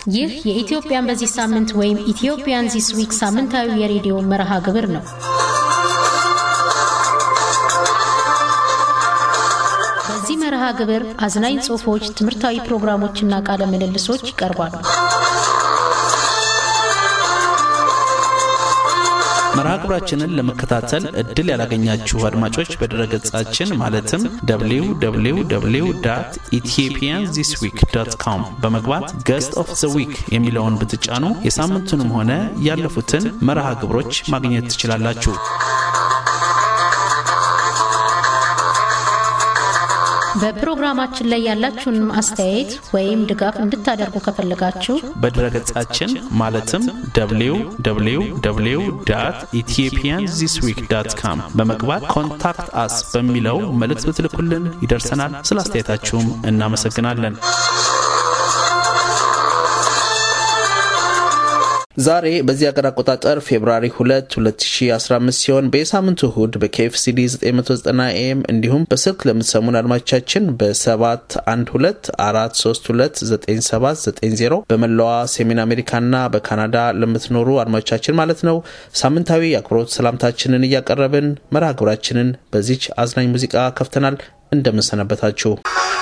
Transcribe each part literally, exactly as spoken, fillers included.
ይህ የኢትዮጵያን በዚህ ሳምንት ወይም ኢትዮጵያን ዚስ ዊክ ሳምንታዊ የሬዲዮ መርሃ ግብር ነው። በዚህ መርሃ ግብር አዝናኝ ጽሑፎች፣ ትምህርታዊ ፕሮግራሞችና ቃለ ምልልሶች ይቀርባሉ። መርሃ ግብራችንን ለመከታተል እድል ያላገኛችሁ አድማጮች በድረገጻችን ማለትም ደብሊው ደብሊው ደብሊው ዶት ኢትዮጵያን ዚስ ዊክ ዶት ኮም በመግባት Guest of the Week የሚለውን ብትጫኑ የሳምንቱንም ሆነ ያለፉትን መርሃ ግብሮች ማግኘት ትችላላችሁ። በፕሮግራማችን ላይ ያላችሁን አስተያየት ወይም ድጋፍ እንድታደርጉ ከፈለጋችሁ በድረገጻችን ማለትም ደብሊው ደብሊው ደብሊው ዶት ኢትዮጵያን ዚስ ዊክ ዶት ኮም በመግባት ኮንታክት አስ በሚለው መልእክት ብትልኩልን ይደርሰናል። ስለ አስተያየታችሁም እናመሰግናለን። ዛሬ በዚህ አገር አቆጣጠር ፌብሩዋሪ ሁለት ሁለት ሺህ አስራ አምስት ሲሆን በሳምንቱ እሁድ በኬኤፍሲዲ ዘጠኝ መቶ ዘጠና ኤም እንዲሁም በስልክ ለምትሰሙን አድማጮቻችን በሰባት አንድ ሁለት አራት ሶስት ሁለት ዘጠኝ ሰባት ዘጠኝ ዜሮ በመላው ሰሜን አሜሪካና በካናዳ ለምትኖሩ አድማጮቻችን ማለት ነው ሳምንታዊ አክብሮት ሰላምታችንን እያቀረብን መርሃ ግብራችንን በዚች አዝናኝ ሙዚቃ ከፍተናል። እንደምንሰነበታችሁ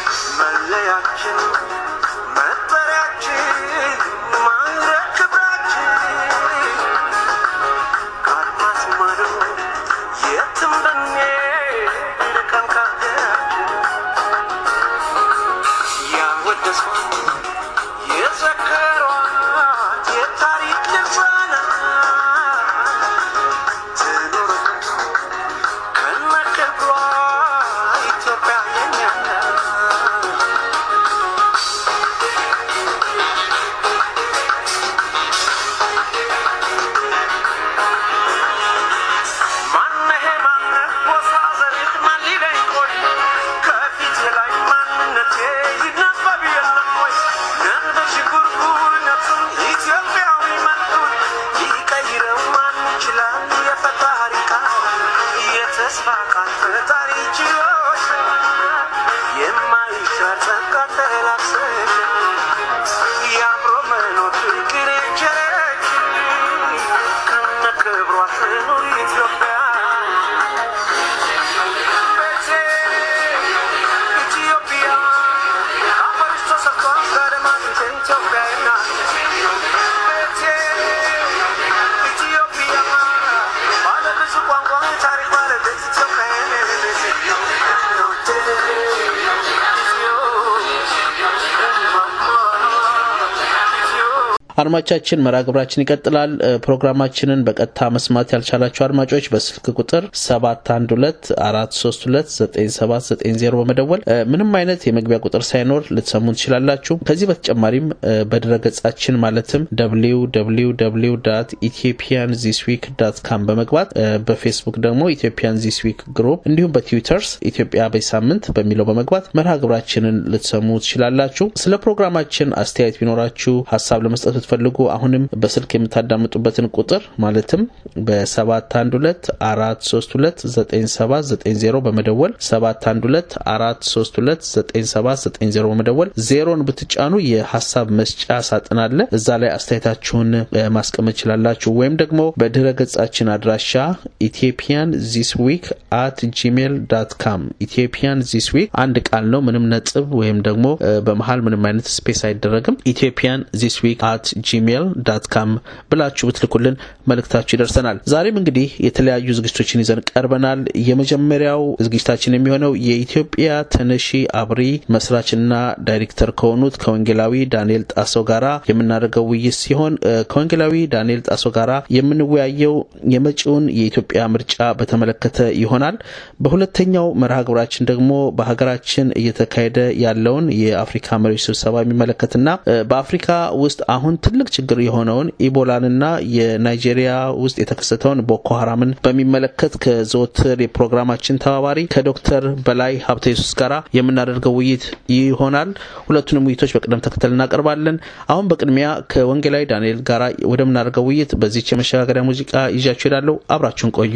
አድማጮቻችን መርሃ ግብራችን ይቀጥላል። ፕሮግራማችንን በቀጥታ መስማት ያልቻላችሁ አድማጮች በስልክ ቁጥር ሰባት አንድ ሁለት አራት ሶስት ሁለት ዘጠኝ ሰባት ዘጠኝ ዜሮ በመደወል ምንም አይነት የመግቢያ ቁጥር ሳይኖር ልትሰሙን ትችላላችሁ። ከዚህ በተጨማሪም በድረገጻችን ማለትም ደብሊው ደብሊው ደብሊው ዶት ኢትዮጵያን ዚስ ዊክ ዶት ኮም በመግባት በፌስቡክ ደግሞ ኢትዮጵያን ዚስ ዊክ ግሩፕ እንዲሁም በትዊተርስ ኢትዮጵያ በሳምንት በሚለው በመግባት መርሃ ግብራችንን ልትሰሙ ትችላላችሁ። ስለ ፕሮግራማችን አስተያየት ቢኖራችሁ ሐሳብ ለመስጠት ፈልጉ አሁንም በስልክ የምታዳምጡበትን ቁጥር ማለትም በሰባት አንድ ሁለት አራት ሶስት ሁለት ዘጠኝ ሰባት ዘጠኝ ዜሮ በመደወል ሰባት አንድ ሁለት አራት ሶስት ሁለት ዘጠኝ ሰባት ዘጠኝ ዜሮ በመደወል ዜሮን ብትጫኑ የሐሳብ መስጫ ሳጥን አለ። እዛ ላይ አስተያየታችሁን ማስቀመጥ ይችላላችሁ። ወይም ደግሞ በድረገጻችን አድራሻ ኢትዮጵያን ዚስ ዊክ አት ጂሜል ዶት ኮም ኢትዮጵያን ዚስ ዊክ አንድ ቃል ነው፣ ምንም ነጥብ ወይም ደግሞ በመሃል ምንም አይነት ስፔስ አይደረግም። ኢትዮጵያን ዚስ ዊክ አት ጂሜል ዶት ኮም ብላችሁ ብትልኩልን መልእክታችሁ ይደርሰናል። ዛሬም እንግዲህ የተለያዩ ዝግጅቶችን ይዘን ቀርበናል። የመጀመሪያው ዝግጅታችን የሚሆነው የኢትዮጵያ ተነሺ አብሪ መስራችና ዳይሬክተር ከሆኑት ከወንጌላዊ ዳንኤል ጣሰው ጋራ የምናደርገው ውይይት ሲሆን ከወንጌላዊ ዳንኤል ጣሰው ጋራ የምንወያየው የመጪውን የኢትዮጵያ ምርጫ በተመለከተ ይሆናል። በሁለተኛው መርሃ ግብራችን ደግሞ በሀገራችን እየተካሄደ ያለውን የአፍሪካ መሪዎች ስብሰባ የሚመለከትና በአፍሪካ ውስጥ አሁን ትልቅ ችግር የሆነውን ኢቦላንና የናይጄሪያ ውስጥ የተከሰተውን ቦኮ ሐራምን በሚመለከት ከዘወትር የፕሮግራማችን ተባባሪ ከዶክተር በላይ ሀብተ ኢየሱስ ጋራ የምናደርገው ውይይት ይሆናል። ሁለቱንም ውይይቶች በቅደም ተከተል እናቀርባለን። አሁን በቅድሚያ ከወንጌላዊ ዳንኤል ጋራ ወደምናደርገው ውይይት በዚህ የመሸጋገሪያ ሙዚቃ ይዣችሁ እሄዳለሁ። አብራችሁን ቆዩ።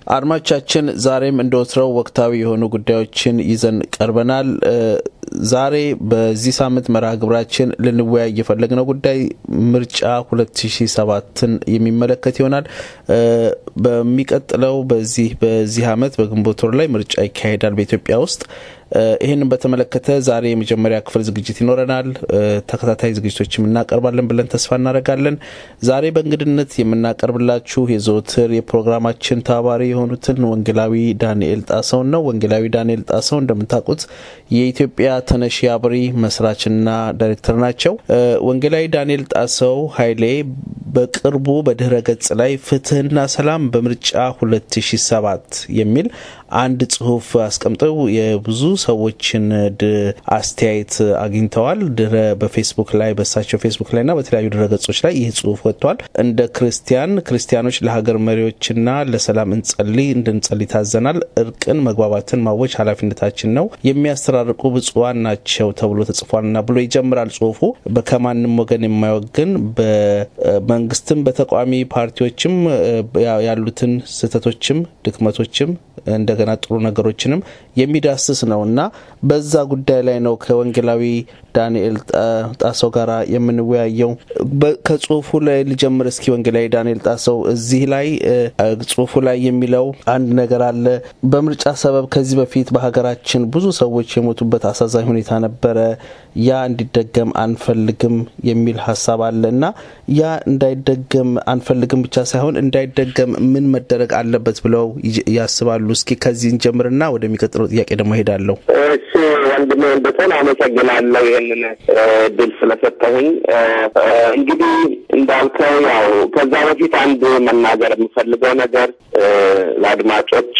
አድማጮቻችን ዛሬም እንደወትረው ወቅታዊ የሆኑ ጉዳዮችን ይዘን ቀርበናል። ዛሬ በዚህ ሳምንት መርሃ ግብራችን ልንወያይ የፈለግነው ጉዳይ ምርጫ ሁለት ሺህ ሰባትን የሚመለከት ይሆናል። በሚቀጥለው በዚህ በዚህ አመት በግንቦት ወር ላይ ምርጫ ይካሄዳል በኢትዮጵያ ውስጥ። ይሄንን በተመለከተ ዛሬ የመጀመሪያ ክፍል ዝግጅት ይኖረናል። ተከታታይ ዝግጅቶችም እናቀርባለን ብለን ተስፋ እናደርጋለን። ዛሬ በእንግድነት የምናቀርብላችሁ የዘወትር የፕሮግራማችን ተባባሪ የሆኑትን ወንጌላዊ ዳንኤል ጣሰው ነው። ወንጌላዊ ዳንኤል ጣሰው እንደምታውቁት የኢትዮጵያ ተነሺ አብሪ መስራችና ዳይሬክተር ናቸው። ወንጌላዊ ዳንኤል ጣሰው ኃይሌ በቅርቡ በድህረ ገጽ ላይ ፍትህና ሰላም በምርጫ ሁለት ሺህ ሰባት የሚል አንድ ጽሁፍ አስቀምጠው የብዙ ሰዎችን አስተያየት አግኝተዋል። ድረ በፌስቡክ ላይ በሳቸው ፌስቡክ ላይና በተለያዩ ድረ ገጾች ላይ ይህ ጽሁፍ ወጥቷል። እንደ ክርስቲያን ክርስቲያኖች ለሀገር መሪዎችና ለሰላም እንጸልይ እንድንጸልይ ታዘናል። እርቅን መግባባትን ማወጅ ኃላፊነታችን ነው። የሚያስተራርቁ ብፁዓን ናቸው ተብሎ ተጽፏልና ብሎ ይጀምራል ጽሁፉ። በከማንም ወገን የማይወግን በመንግስትም በተቋሚ ፓርቲዎችም ያሉትን ስህተቶችም ድክመቶችም እንደገና ጥሩ ነገሮችንም የሚዳስስ ነውና በዛ ጉዳይ ላይ ነው ከወንጌላዊ ዳንኤል ጣሰው ጋራ የምንወያየው። ከጽሁፉ ላይ ልጀምር እስኪ። ወንጌላዊ ዳንኤል ጣሰው እዚህ ላይ ጽሁፉ ላይ የሚለው አንድ ነገር አለ። በምርጫ ሰበብ ከዚህ በፊት በሀገራችን ብዙ ሰዎች የሞቱበት አሳዛኝ ሁኔታ ነበረ። ያ እንዲደገም አንፈልግም የሚል ሐሳብ አለና ያ እንዳይደገም አንፈልግም ብቻ ሳይሆን እንዳይደገም ምን መደረግ አለበት ብለው ያስባሉ? እስኪ ከዚህ እንጀምርና ወደሚቀጥለው ጥያቄ ደግሞ ሄዳለሁ። እሺ ወንድሜ በጣም አመሰግናለሁ ይሄንን ድል ስለሰጠኝ። እንግዲህ እንዳልከው ያው ከዛ በፊት አንድ መናገር የምፈልገው ነገር ለአድማጮች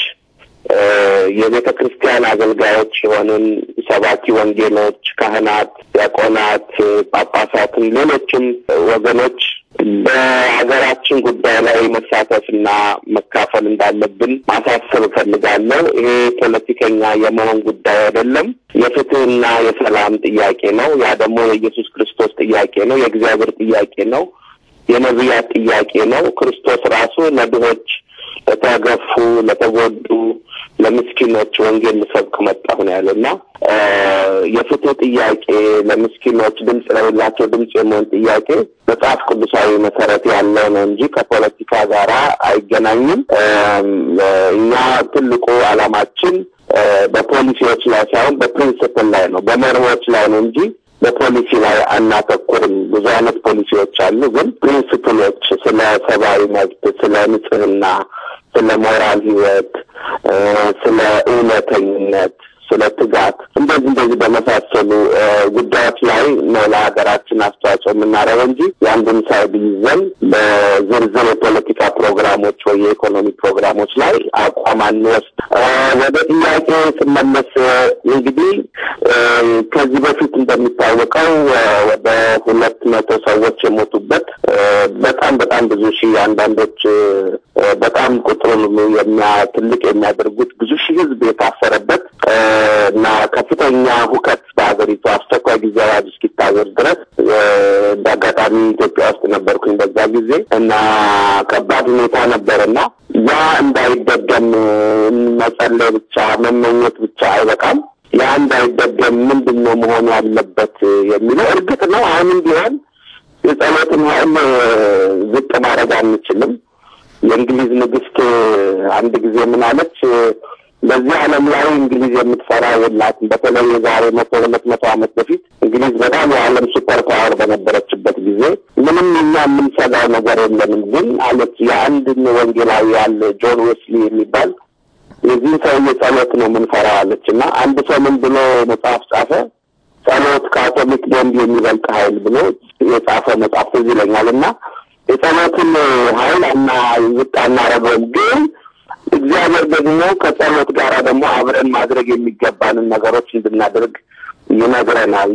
የቤተ ክርስቲያን አገልጋዮች የሆኑን ሰባኪ ወንጌሎች፣ ካህናት፣ ዲያቆናት፣ ጳጳሳትም ሌሎችም ወገኖች በሀገራችን ጉዳይ ላይ መሳተፍና መካፈል እንዳለብን ማሳሰብ እፈልጋለሁ። ይሄ ፖለቲከኛ የመሆን ጉዳይ አይደለም። የፍትህና የሰላም ጥያቄ ነው። ያ ደግሞ የኢየሱስ ክርስቶስ ጥያቄ ነው። የእግዚአብሔር ጥያቄ ነው። የነቢያት ጥያቄ ነው። ክርስቶስ ራሱ ለድሆች፣ ለተገፉ፣ ለተጎዱ፣ ለምስኪኖች ወንጌል ልሰብክ መጣሁ ነው ያለና የፍትህ ጥያቄ ለምስኪኖች ድምጽ ለሌላቸው ድምጽ የመሆን ጥያቄ መጽሐፍ ቅዱሳዊ መሰረት ያለው ነው እንጂ ከፖለቲካ ጋር አይገናኝም። እኛ ትልቁ ዓላማችን በፖሊሲዎች ላይ ሳይሆን በፕሪንሲፕል ላይ ነው፣ በመርሆች ላይ ነው እንጂ በፖሊሲ ላይ አናተኩርም። ብዙ አይነት ፖሊሲዎች አሉ፣ ግን ፕሪንሲፕሎች ስለ ሰብአዊ መብት፣ ስለ ንጽህና፣ ስለ ሞራል ህይወት፣ ስለ እውነተኝነት፣ ስለ ትጋት እንደዚህ እንደዚህ በመሳሰሉ ጉዳዮች ላይ ነው ለሀገራችን አስተዋጽኦ የምናደርገው እንጂ የአንድን ሳይድ ይዘን በዝርዝር የፖለቲካ ፕሮግራሞች ወይ የኢኮኖሚ ፕሮግራሞች ላይ አቋም አንወስድ። ወደ ጥያቄ ስመለስ እንግዲህ ከዚህ በፊት እንደሚታወቀው ወደ ሁለት መቶ ሰዎች የሞቱበት በጣም በጣም ብዙ ሺህ አንዳንዶች በጣም ቁጥሩን የሚያትልቅ የሚያደርጉት ብዙ ሺህ ህዝብ የታሰረበት እና ከፍተኛ ሁከት በአገሪቱ አስቸኳይ ጊዜ አዋጅ እስኪታወጅ ድረስ በአጋጣሚ ኢትዮጵያ ውስጥ ነበርኩኝ በዛ ጊዜ እና ከባድ ሁኔታ ነበርና ያ እንዳይደገም መጸለይ ብቻ መመኘት ብቻ አይበቃም። ያ እንዳይደገም ምንድነው መሆን ያለበት የሚለው እርግጥ ነው። አሁንም ቢሆን የጸሎትን ኃይል ዝቅ ማድረግ አንችልም። የእንግሊዝ ንግስት አንድ ጊዜ ምን አለች? በዚህ ዓለም ላይ እንግሊዝ የምትፈራ የላትም። በተለይ የዛሬ መቶ ሁለት መቶ ዓመት በፊት እንግሊዝ በጣም የዓለም ሱፐር ፓወር በነበረችበት ጊዜ ምንም እኛ የምንሰጋው ነገር የለንም። ግን አለች የአንድ ወንጌላዊ ያለ ጆን ዌስሊ የሚባል የዚህ ሰው ጸሎት ነው የምንፈራው አለችና አንድ ሰው ምን ብሎ መጽሐፍ ጻፈ? ጸሎት ከአቶሚክ ቦምብ የሚበልጥ ኃይል ብሎ የጻፈ መጽሐፍ ትዝ ይለኛልና የጸሎትን ኃይል እና ዝቃና ረበም ግን እግዚአብሔር ደግሞ ከጸሎት ጋር ደግሞ አብረን ማድረግ የሚገባንን ነገሮች እንድናደርግ ይነግረናል።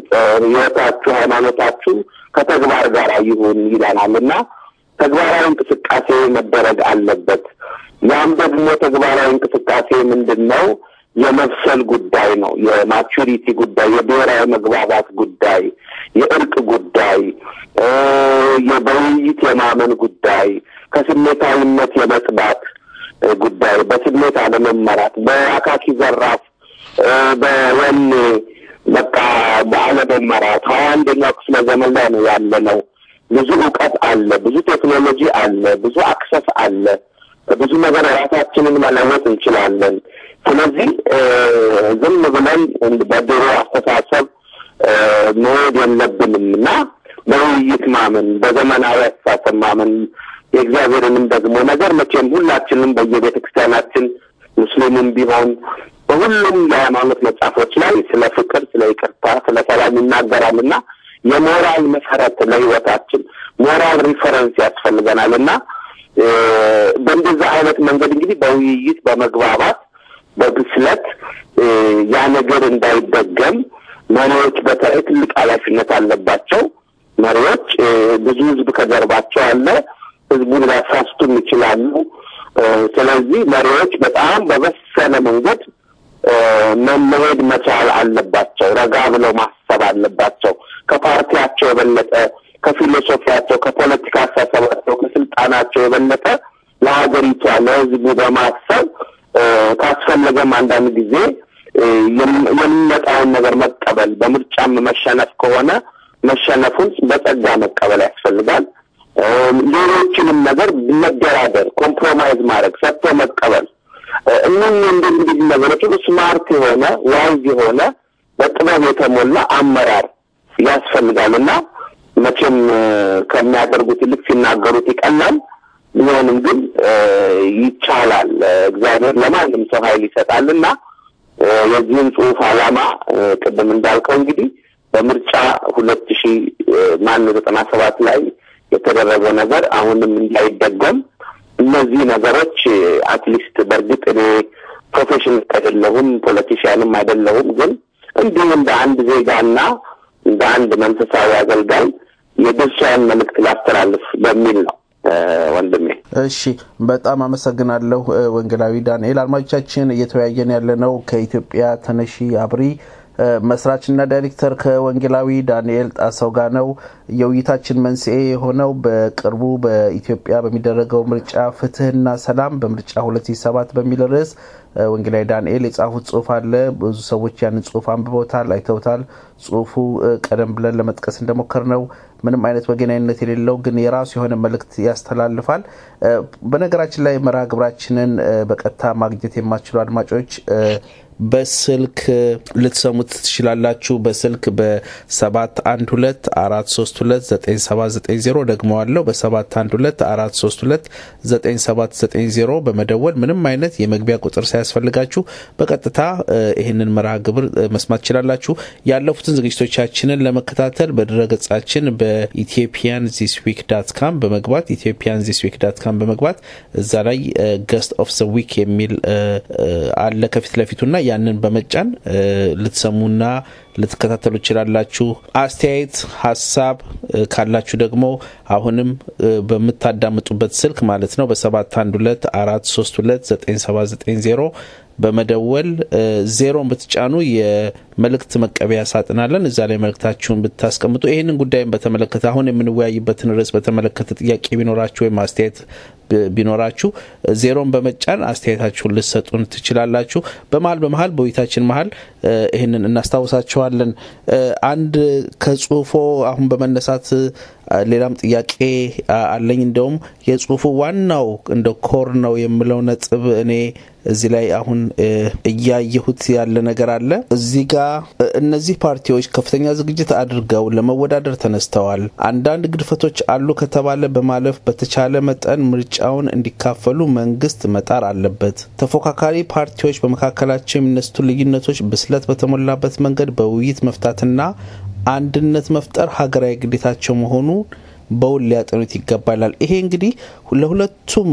የህይወታችሁ ሃይማኖታችሁ ከተግባር ጋር ይሁን ይላልና ተግባራዊ እንቅስቃሴ መደረግ አለበት። ያም ደግሞ ተግባራዊ እንቅስቃሴ ምንድነው? የመፍሰል ጉዳይ ነው። የማቹሪቲ ጉዳይ፣ የብሔራዊ መግባባት ጉዳይ፣ የእርቅ ጉዳይ፣ የበውይይት የማመን ጉዳይ፣ ከስሜታዊነት የመጽዳት ጉዳይ በስሜት አለመመራት በአካኪ ዘራፍ በወን በቃ ባለመመራት አንደኛው ክፍለ ዘመን ላይ ነው ያለነው ብዙ ዕውቀት አለ ብዙ ቴክኖሎጂ አለ ብዙ አክሰስ አለ ብዙ ነገር ራሳችንን መለወጥ እንችላለን ስለዚህ ዝም ብለን በድሮ አስተሳሰብ መሄድ የለብንምና በውይይት ማመን በዘመናዊ አስተሳሰብ ማመን የእግዚአብሔርንም ደግሞ ነገር መቼም ሁላችንም በየቤተክርስቲያናችን ሙስሊምም ቢሆን በሁሉም የሃይማኖት መጽሐፎች ላይ ስለ ፍቅር ስለ ይቅርታ ስለ ሰላም ይናገራልና የሞራል መሰረት ለህይወታችን ሞራል ሪፈረንስ ያስፈልገናልና በእንደዛ አይነት መንገድ እንግዲህ በውይይት በመግባባት በብስለት ያ ነገር እንዳይደገም መሪዎች በተለይ ትልቅ ኃላፊነት አለባቸው መሪዎች ብዙ ህዝብ ከጀርባቸው አለ ህዝቡን ሊያሳስቱም ይችላሉ ስለዚህ መሪዎች በጣም በበሰለ መንገድ መመሄድ መቻል አለባቸው ረጋ ብለው ማሰብ አለባቸው ከፓርቲያቸው የበለጠ ከፊሎሶፊያቸው ከፖለቲካ አስተሳሰባቸው ከስልጣናቸው የበለጠ ለሀገሪቷ ለህዝቡ በማሰብ ካስፈለገም አንዳንድ ጊዜ የሚመጣውን ነገር መቀበል በምርጫም መሸነፍ ከሆነ መሸነፉን በጸጋ መቀበል ያስፈልጋል ሌሎችንም ነገር መደራደር ኮምፕሮማይዝ ማድረግ ሰጥቶ መቀበል እነዚህ እንደዚህ ነገሮች ስማርት የሆነ ዋይዝ የሆነ በጥበብ የተሞላ አመራር ያስፈልጋልና መቼም ከሚያደርጉት ልክ ሲናገሩት ይቀላል ቢሆንም ግን ይቻላል እግዚአብሔር ለማንም ሰው ኃይል ይሰጣልና የዚህን ጽሑፍ ዓላማ ቅድም እንዳልከው እንግዲህ በምርጫ ሁለት ሺህ ማን ዘጠና ሰባት ላይ የተደረገው ነገር አሁንም እንዳይደገም እነዚህ ነገሮች አትሊስት በርግጥ እኔ ፕሮፌሽናል አይደለሁም ፖለቲሻንም አይደለሁም ግን እንዲሁ እንደ አንድ ዜጋና እንደ አንድ መንፈሳዊ አገልጋይ የድርሻዬን መልእክት ላስተላልፍ በሚል ነው ወንድሜ እሺ በጣም አመሰግናለሁ ወንጌላዊ ዳንኤል አድማጮቻችን እየተወያየን ያለነው ከኢትዮጵያ ተነሺ አብሪ መስራችና ዳይሬክተር ከወንጌላዊ ዳንኤል ጣሰው ጋር ነው የውይይታችን መንስኤ የሆነው በቅርቡ በኢትዮጵያ በሚደረገው ምርጫ ፍትህና ሰላም በምርጫ ሁለት ሺህ ሰባት በሚል ርዕስ ወንጌላዊ ዳንኤል የጻፉት ጽሑፍ አለ ብዙ ሰዎች ያንን ጽሑፍ አንብበውታል አይተውታል ጽሑፉ ቀደም ብለን ለመጥቀስ እንደሞከርነው ምንም አይነት ወገናዊነት የሌለው ግን የራሱ የሆነ መልእክት ያስተላልፋል በነገራችን ላይ መርሃ ግብራችንን በቀጥታ ማግኘት የማትችሉ አድማጮች በስልክ ልትሰሙት ትችላላችሁ በስልክ በሰባት አንድ ሁለት አራት ሶስት ሁለት ዘጠኝ ሰባት ዘጠኝ ዜሮ ደግሞ አለው በሰባት አንድ ሁለት አራት ሶስት ሁለት ዘጠኝ ሰባት ዘጠኝ ዜሮ በመደወል ምንም አይነት የመግቢያ ቁጥር ሳያስፈልጋችሁ በቀጥታ ይሄንን መርሃ ግብር መስማት ትችላላችሁ ያለፉትን ዝግጅቶቻችንን ለመከታተል በድረገጻችን በኢትዮጵያን ዚስ ዊክ ዶት ኮም በመግባት ኢትዮጵያን ዚስ ዊክ ዶት ኮም በመግባት እዛ ላይ ገስት ኦፍ ዘ ዊክ የሚል አለ ከፊት ለፊቱና ያንን በመጫን ልትሰሙና ልትከታተሉ ይችላላችሁ አስተያየት ሐሳብ ካላችሁ ደግሞ አሁንም በመታዳምጡበት ስልክ ማለት ነው በሰባት አንድ ሁለት አራት ሶስት ሁለት ዘጠኝ ሰባት ዘጠኝ ዜሮ በመደወል ዜሮን በተጫኑ የመልእክት መቀበያ ሳጥናለን እዛ ላይ መልእክታችሁን ብታስቀምጡ ይሄንን ጉዳይን በተመለከተ አሁን የምንወያይበትን ርዕስ በተመለከተ ጥያቄ ቢኖራችሁ ወይ ማስተያየት ቢኖራችሁ ዜሮን በመጫን አስተያየታችሁን ልትሰጡን ትችላላችሁ በመሃል በመሃል በውይይታችን መሃል ይሄንን እናስታውሳችኋለን አንድ ከጽሁፎ አሁን በመነሳት ሌላም ጥያቄ አለኝ እንደውም የጽሁፉ ዋናው እንደ ኮር ነው የምለው ነጥብ እኔ እዚህ ላይ አሁን እያየሁት ያለ ነገር አለ እዚህ ጋር እነዚህ ፓርቲዎች ከፍተኛ ዝግጅት አድርገው ለመወዳደር ተነስተዋል አንዳንድ ግድፈቶች አሉ ከተባለ በማለፍ በተቻለ መጠን ምርጫውን እንዲካፈሉ መንግስት መጣር አለበት ተፎካካሪ ፓርቲዎች በመካከላቸው የሚነሱ ልዩነቶች ብስለት በተሞላበት መንገድ በውይይት መፍታትና አንድነት መፍጠር ሀገራዊ ግዴታቸው መሆኑ በውል ሊያጠኑት ይገባላል ይሄ እንግዲህ ለሁለቱም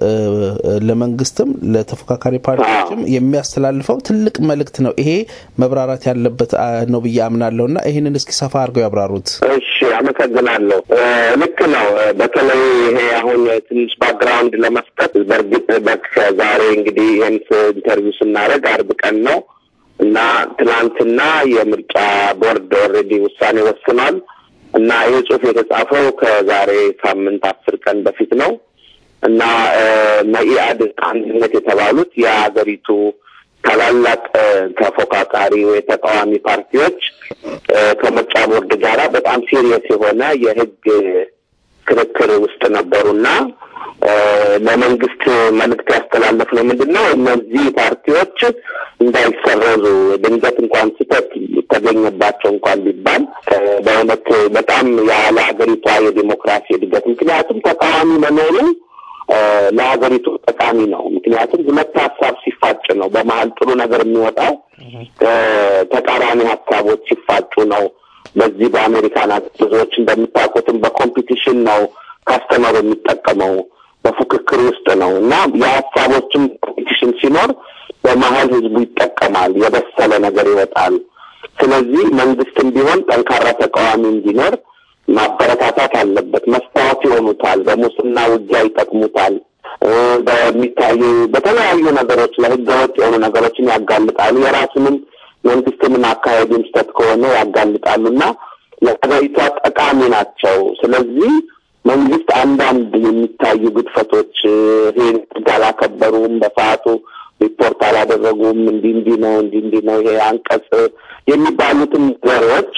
ለመንግስትም ለተፎካካሪ ፓርቲዎችም የሚያስተላልፈው ትልቅ መልእክት ነው ይሄ መብራራት ያለበት ነው በያምናለውና ይሄንን እስኪ ሰፋ አድርገው ያብራሩት እሺ አመሰግናለሁ ልክ ነው በተለይ ይሄ አሁን ትንሽ ባክግራውንድ ለመስጠት በርግጥ በዛሬ እንግዲህ ይሄን ኢንተርቪው ስናደርግ አርብ ቀን ነው እና ትላንትና የምርጫ ቦርድ ኦሬዲ ውሳኔ ወስኗል እና ይህ ጽሑፍ የተጻፈው ከዛሬ ሳምንት አስር ቀን በፊት ነው እና መኢአድ አንድነት የተባሉት የሀገሪቱ ታላላቅ ተፎካካሪ ወይ ተቃዋሚ ፓርቲዎች ከምርጫ ቦርድ ጋር በጣም ሲሪየስ የሆነ የህግ ክርክር ውስጥ ነበሩና ለመንግስት መልእክት ያስተላለፍነው ምንድነው እነዚህ ፓርቲዎች እንዳይሰረዙ ድንገት እንኳን ስህተት ተገኘባቸው እንኳን ቢባል በእውነት በጣም ያለ ሀገሪቷ የዲሞክራሲ እድገት ምክንያቱም ተቃዋሚ መኖሩ ለሀገሪቱ ጠቃሚ ነው ምክንያቱም ሁለት ሀሳብ ሲፋጭ ነው በመሃል ጥሩ ነገር የሚወጣው ተቃራኒ ሀሳቦች ሲፋጩ ነው በዚህ በአሜሪካን ብዙዎች እንደምታውቁትም በኮምፒቲሽን ነው ካስተመር የሚጠቀመው በፉክክር ውስጥ ነው እና የሀሳቦችም ኮምፒቲሽን ሲኖር በመሃል ህዝቡ ይጠቀማል የበሰለ ነገር ይወጣል ስለዚህ መንግስትም ቢሆን ጠንካራ ተቃዋሚ እንዲኖር ማበረታታት አለበት መስታወት ይሆኑታል በሙስና ውጊያ ይጠቅሙታል በሚታዩ በተለያዩ ነገሮች ለህገወጥ የሆኑ ነገሮችን ያጋልጣሉ የራሱንም መንግስትንም አካሄዱን ስተት ከሆነ ያጋልጣሉና ለሀገሪቷ ጠቃሚ ናቸው ስለዚህ መንግስት አንዳንድ የሚታዩ ግድፈቶች ይሄን እንዳላከበሩም በሰዓቱ ሪፖርት አላደረጉም እንዲህ እንዲህ ነው እንዲህ እንዲህ ነው ይሄ አንቀጽ የሚባሉትን ነገሮች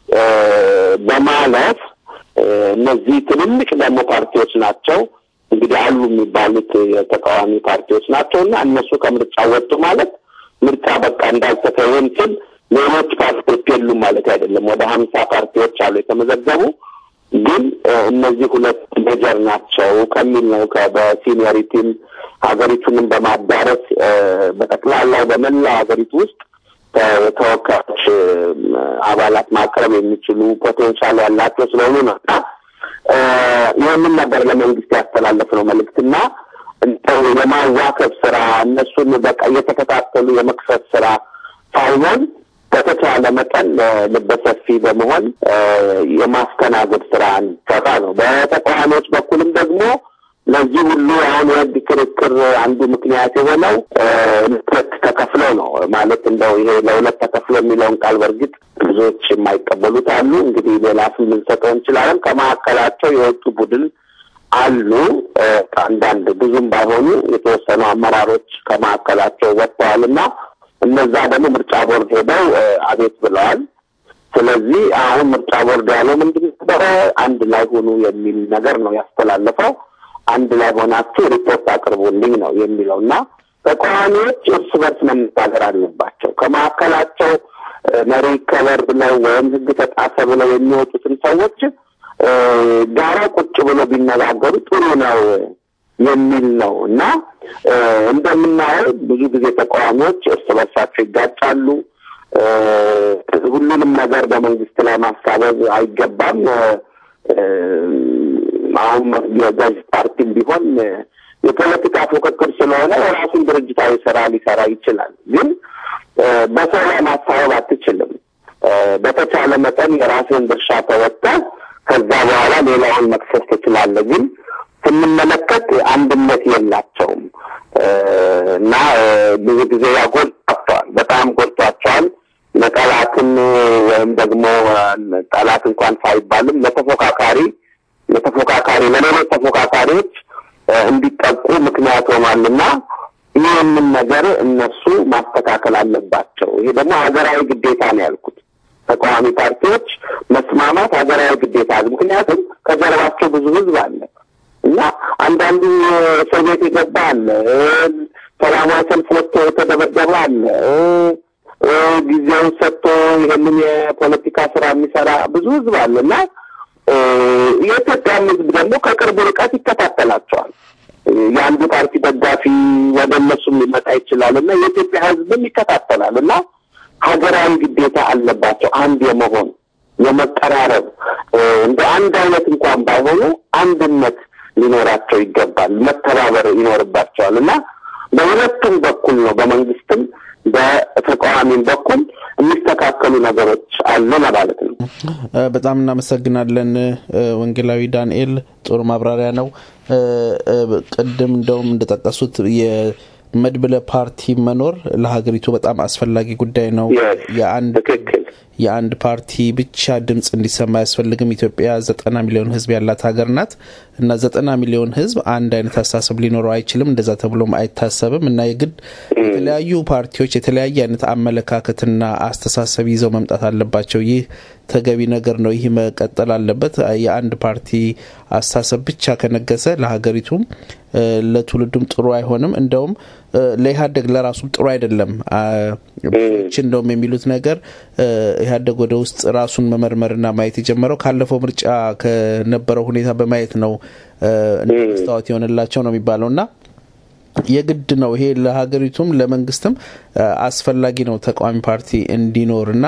በማለፍ እነዚህ ትልልቅ ደግሞ ፓርቲዎች ናቸው እንግዲህ አሉ የሚባሉት የተቃዋሚ ፓርቲዎች ናቸውና እነሱ ከምርጫ ወጡ ማለት ምርጫ በቃ እንዳልተፈወን ሲል ሌሎች ፓርቲዎች የሉም ማለት አይደለም ወደ ሀምሳ ፓርቲዎች አሉ የተመዘገቡ ግን እነዚህ ሁለት ሜጀር ናቸው ከሚል ነው ከበሲኒየሪቲም ሀገሪቱንም በማዳረስ በጠቅላላው በመላ ሀገሪቱ ውስጥ ተወካዮች አባላት ማቅረብ የሚችሉ ፖቴንሻል ያላቸው ስለሆኑ ነው ይህንን ነገር ለመንግስት ያስተላለፍነው መልእክትና እንተው የማዋከብ ስራ እነሱን በቃ እየተከታተሉ የመክሰስ ስራ ሳይሆን በተቻለ መጠን ልበሰፊ በመሆን የማስተናገድ ስራ እንሰራ ነው በተቃዋሚዎች በኩልም ደግሞ ለዚህ ሁሉ አሁን የህግ ክርክር አንዱ ምክንያት የሆነው ሁለት ተከፍሎ ነው ማለት እንደው ይሄ ለሁለት ተከፍሎ የሚለውን ቃል በርግጥ ብዙዎች የማይቀበሉት አሉ እንግዲህ ሌላ ስም ልንሰጠው እንችላለን ከማዕከላቸው የወጡ ቡድን አሉ አንዳንድ ብዙም ባይሆኑ የተወሰኑ አመራሮች ከማዕከላቸው ወጥተዋልና እነዛ ደግሞ ምርጫ ቦርድ ሄደው አቤት ብለዋል ስለዚህ አሁን ምርጫ ቦርድ ያለው ምንድነው አንድ ላይ ሆኑ የሚል ነገር ነው ያስተላለፈው አንድ ላይ ሆናችሁ ሪፖርት አቅርቡልኝ ነው የሚለውና ተቃዋሚዎች እርስ በርስ መነጋገር አለባቸው ከማዕከላቸው መሪ ከበር ብለው ወይም ህግ ተጣሰ ብለው የሚወጡትን ሰዎች ጋራ ቁጭ ብለው ቢነጋገሩ ጥሩ ነው የሚል ነውና እንደምናየው ብዙ ጊዜ ተቃዋሚዎች እርስ በርሳቸው ይጋጫሉ ሁሉንም ነገር በመንግስት ላይ ማሳበብ አይገባም አሁን የጋዝ ፓርቲ ቢሆን የፖለቲካ ፉክክር ስለሆነ የራሱን ድርጅታዊ ስራ ሊሰራ ይችላል ግን በሰው ላይ ማሳበብ አትችልም በተቻለ መጠን የራስን ድርሻ ተወጥተህ ከዛ በኋላ ሌላውን መክሰስ ትችላለህ ግን ስንመለከት አንድነት የላቸውም እና ብዙ ጊዜ ያጎልቷቸዋል በጣም ጎልቷቸዋል ለጠላትን ወይም ደግሞ ጠላት እንኳን ሳይባልም ለተፎካካሪ ለተፎካካሪ ለሌሎች ተፎካካሪዎች እንዲጠቁ ምክንያት ሆኗልና ይህንን ነገር እነሱ ማስተካከል አለባቸው ይሄ ደግሞ ሀገራዊ ግዴታ ነው ያልኩት ተቃዋሚ ፓርቲዎች መስማማት ሀገራዊ ግዴታ ምክንያቱም ከጀርባቸው ብዙ ህዝብ አለ እና አንዳንዱ ሰው ቤት ይገባል ሰላማዊ ሰልፍ ወጥቶ የተደበደበ አለ ጊዜውን ሰጥቶ ይሄንን የፖለቲካ ስራ የሚሰራ ብዙ ህዝብ አለና የኢትዮጵያ ህዝብ ደግሞ ከቅርብ ርቀት ይከታተላቸዋል የአንዱ ፓርቲ ደጋፊ ወደ እነሱ ሊመጣ ይችላልና የኢትዮጵያ ህዝብም ይከታተላልና ሀገራዊ ግዴታ አለባቸው አንድ የመሆን የመቀራረብ እንደ አንድ አይነት እንኳን ባይሆኑ አንድነት ሊኖራቸው ይገባል መተባበር ይኖርባቸዋልና በሁለቱም በኩል ነው በመንግስትም በተቃዋሚም በኩል የሚስተካከሉ ነገሮች አሉ ማለት ነው በጣም እናመሰግናለን ወንጌላዊ ዳንኤል ጥሩ ማብራሪያ ነው ቅድም እንደውም እንደተጠቀሱት የመድብለ ፓርቲ መኖር ለሀገሪቱ በጣም አስፈላጊ ጉዳይ ነው የአንድ የአንድ ፓርቲ ብቻ ድምጽ እንዲሰማ ያስፈልግም ኢትዮጵያ ዘጠና ሚሊዮን ህዝብ ያላት ሀገር ናት እና ዘጠና ሚሊዮን ህዝብ አንድ አይነት አስተሳሰብ ሊኖረው አይችልም እንደዛ ተብሎም አይታሰብም እና የግድ የተለያዩ ፓርቲዎች የተለያየ አይነት አመለካከትና አስተሳሰብ ይዘው መምጣት አለባቸው ይህ ተገቢ ነገር ነው ይህ መቀጠል አለበት የአንድ ፓርቲ አስተሳሰብ ብቻ ከነገሰ ለሀገሪቱም ለትውልዱም ጥሩ አይሆንም እንደውም ለኢህአዴግ ለራሱ ጥሩ አይደለም እቺ እንደውም የሚሉት ነገር ኢህአዴግ ወደ ውስጥ ራሱን መመርመርና ማየት የጀመረው ካለፈው ምርጫ ከነበረው ሁኔታ በማየት ነው እንስተዋት ይሆንላቸው ነው የሚባለውና የግድ ነው ይሄ ለሀገሪቱም ለመንግስትም አስፈላጊ ነው ተቃዋሚ ፓርቲ እንዲኖርና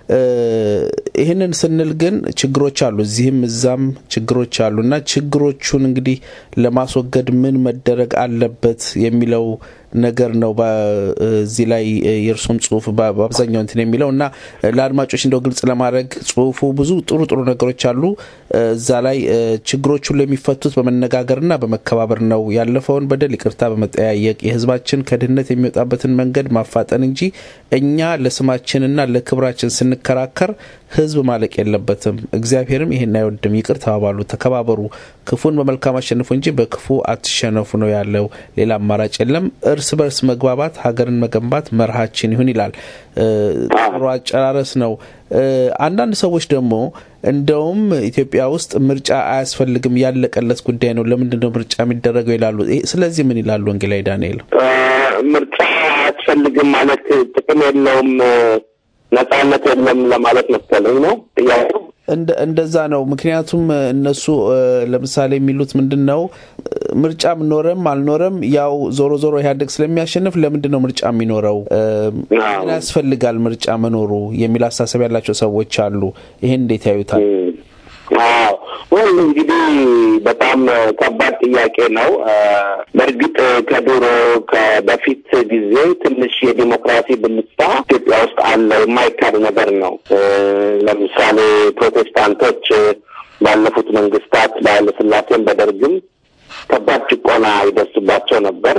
ይሄንን ስንል ግን ችግሮች አሉ እዚህም እዛም ችግሮች አሉና ችግሮቹን እንግዲህ ለማስወገድ ምን መደረግ አለበት የሚለው ነገር ነው በዚህ ላይ የርሶም ጽሁፍ በአብዛኛው እንትን የሚለውና ለአድማጮች እንደው ግልጽ ለማድረግ ጽሁፉ ብዙ ጥሩ ጥሩ ነገሮች አሉ እዛ ላይ ችግሮቹን ለሚፈቱት በመነጋገርና በመከባበር ነው ያለፈውን በደል ይቅርታ በመጠያየቅ የህዝባችን ከድህነት የሚወጣበትን መንገድ ማፋጠን እንጂ እኛ ለስማችንና ለክብራችን ስንከራከር ህዝብ ማለቅ የለበትም እግዚአብሔርም ይሄን አይወድም ይቅርታ ተባባሉ ተከባበሩ ክፉን በመልካም አሸንፉ እንጂ በክፉ አትሸነፉ ነው ያለው ሌላ አማራጭ የለም እርስ በርስ መግባባት ሀገርን መገንባት መርሃችን ይሁን ይላል ጥሩ አጨራረስ ነው አንዳንድ ሰዎች ደግሞ እንደውም ኢትዮጵያ ውስጥ ምርጫ አያስፈልግም ያለቀለት ጉዳይ ነው ለምንድን ነው ምርጫ የሚደረገው ይላሉ ስለዚህ ምን ይላሉ ወንጌላዊ ዳንኤል ምርጫ አያስፈልግም ማለት ጥቅም የለውም ነፃነት የለም ለማለት መሰለኝ ነው ጥያቄው እንደ እንደዛ ነው ምክንያቱም እነሱ ለምሳሌ የሚሉት ምንድነው ምርጫም ኖረም አልኖረም ያው ዞሮ ዞሮ ኢህአዴግ ስለሚያሸንፍ ለምንድን ነው ምርጫ የሚኖረው ምን ያስፈልጋል ምርጫ መኖሩ የሚል አስተሳሰብ ያላቸው ሰዎች አሉ ይሄን እንዴት ያዩታል አዎ ወይ እንግዲህ በጣም ከባድ ጥያቄ ነው በርግጥ ከድሮ ከበፊት ጊዜ ትንሽ የዲሞክራሲ ብልጽታ ኢትዮጵያ ውስጥ አለ የማይካድ ነገር ነው ለምሳሌ ፕሮቴስታንቶች ባለፉት መንግስታት ባለስልጣን በደርግም ከባድ ጭቆና ይደርስባቸው ነበር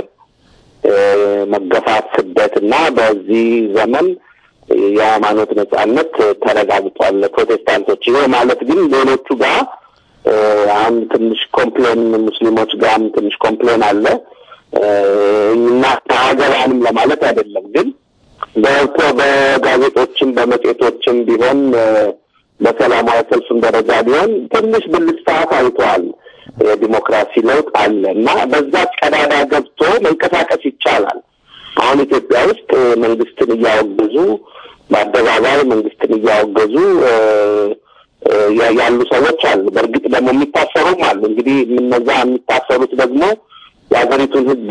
መገፋት ስደትና በዚህ ዘመን የሃይማኖት ነጻነት ተረጋግጧል ለፕሮቴስታንቶች ይሄ ማለት ግን ሌሎቹ ጋር አሁን ትንሽ ኮምፕሌን ሙስሊሞች ጋር ትንሽ ኮምፕሌን አለ እና ታገላንም ለማለት አይደለም ግን በእኮ በጋዜጦችም በመጽሔቶችም ቢሆን በሰላማዊ ሰልፍም ደረጃ ቢሆን ትንሽ ብልጭታ ታይቷል የዲሞክራሲ ለውጥ አለ እና በዛ ቀዳዳ ገብቶ መንቀሳቀስ ይቻላል አሁን ኢትዮጵያ ውስጥ መንግስትን እያወገዙ በአደባባይ መንግስትን እያወገዙ ያሉ ሰዎች አሉ በርግጥ ደግሞ የሚታሰሩም አሉ እንግዲህ እነዛ የሚታሰሩት ደግሞ የሀገሪቱን ህግ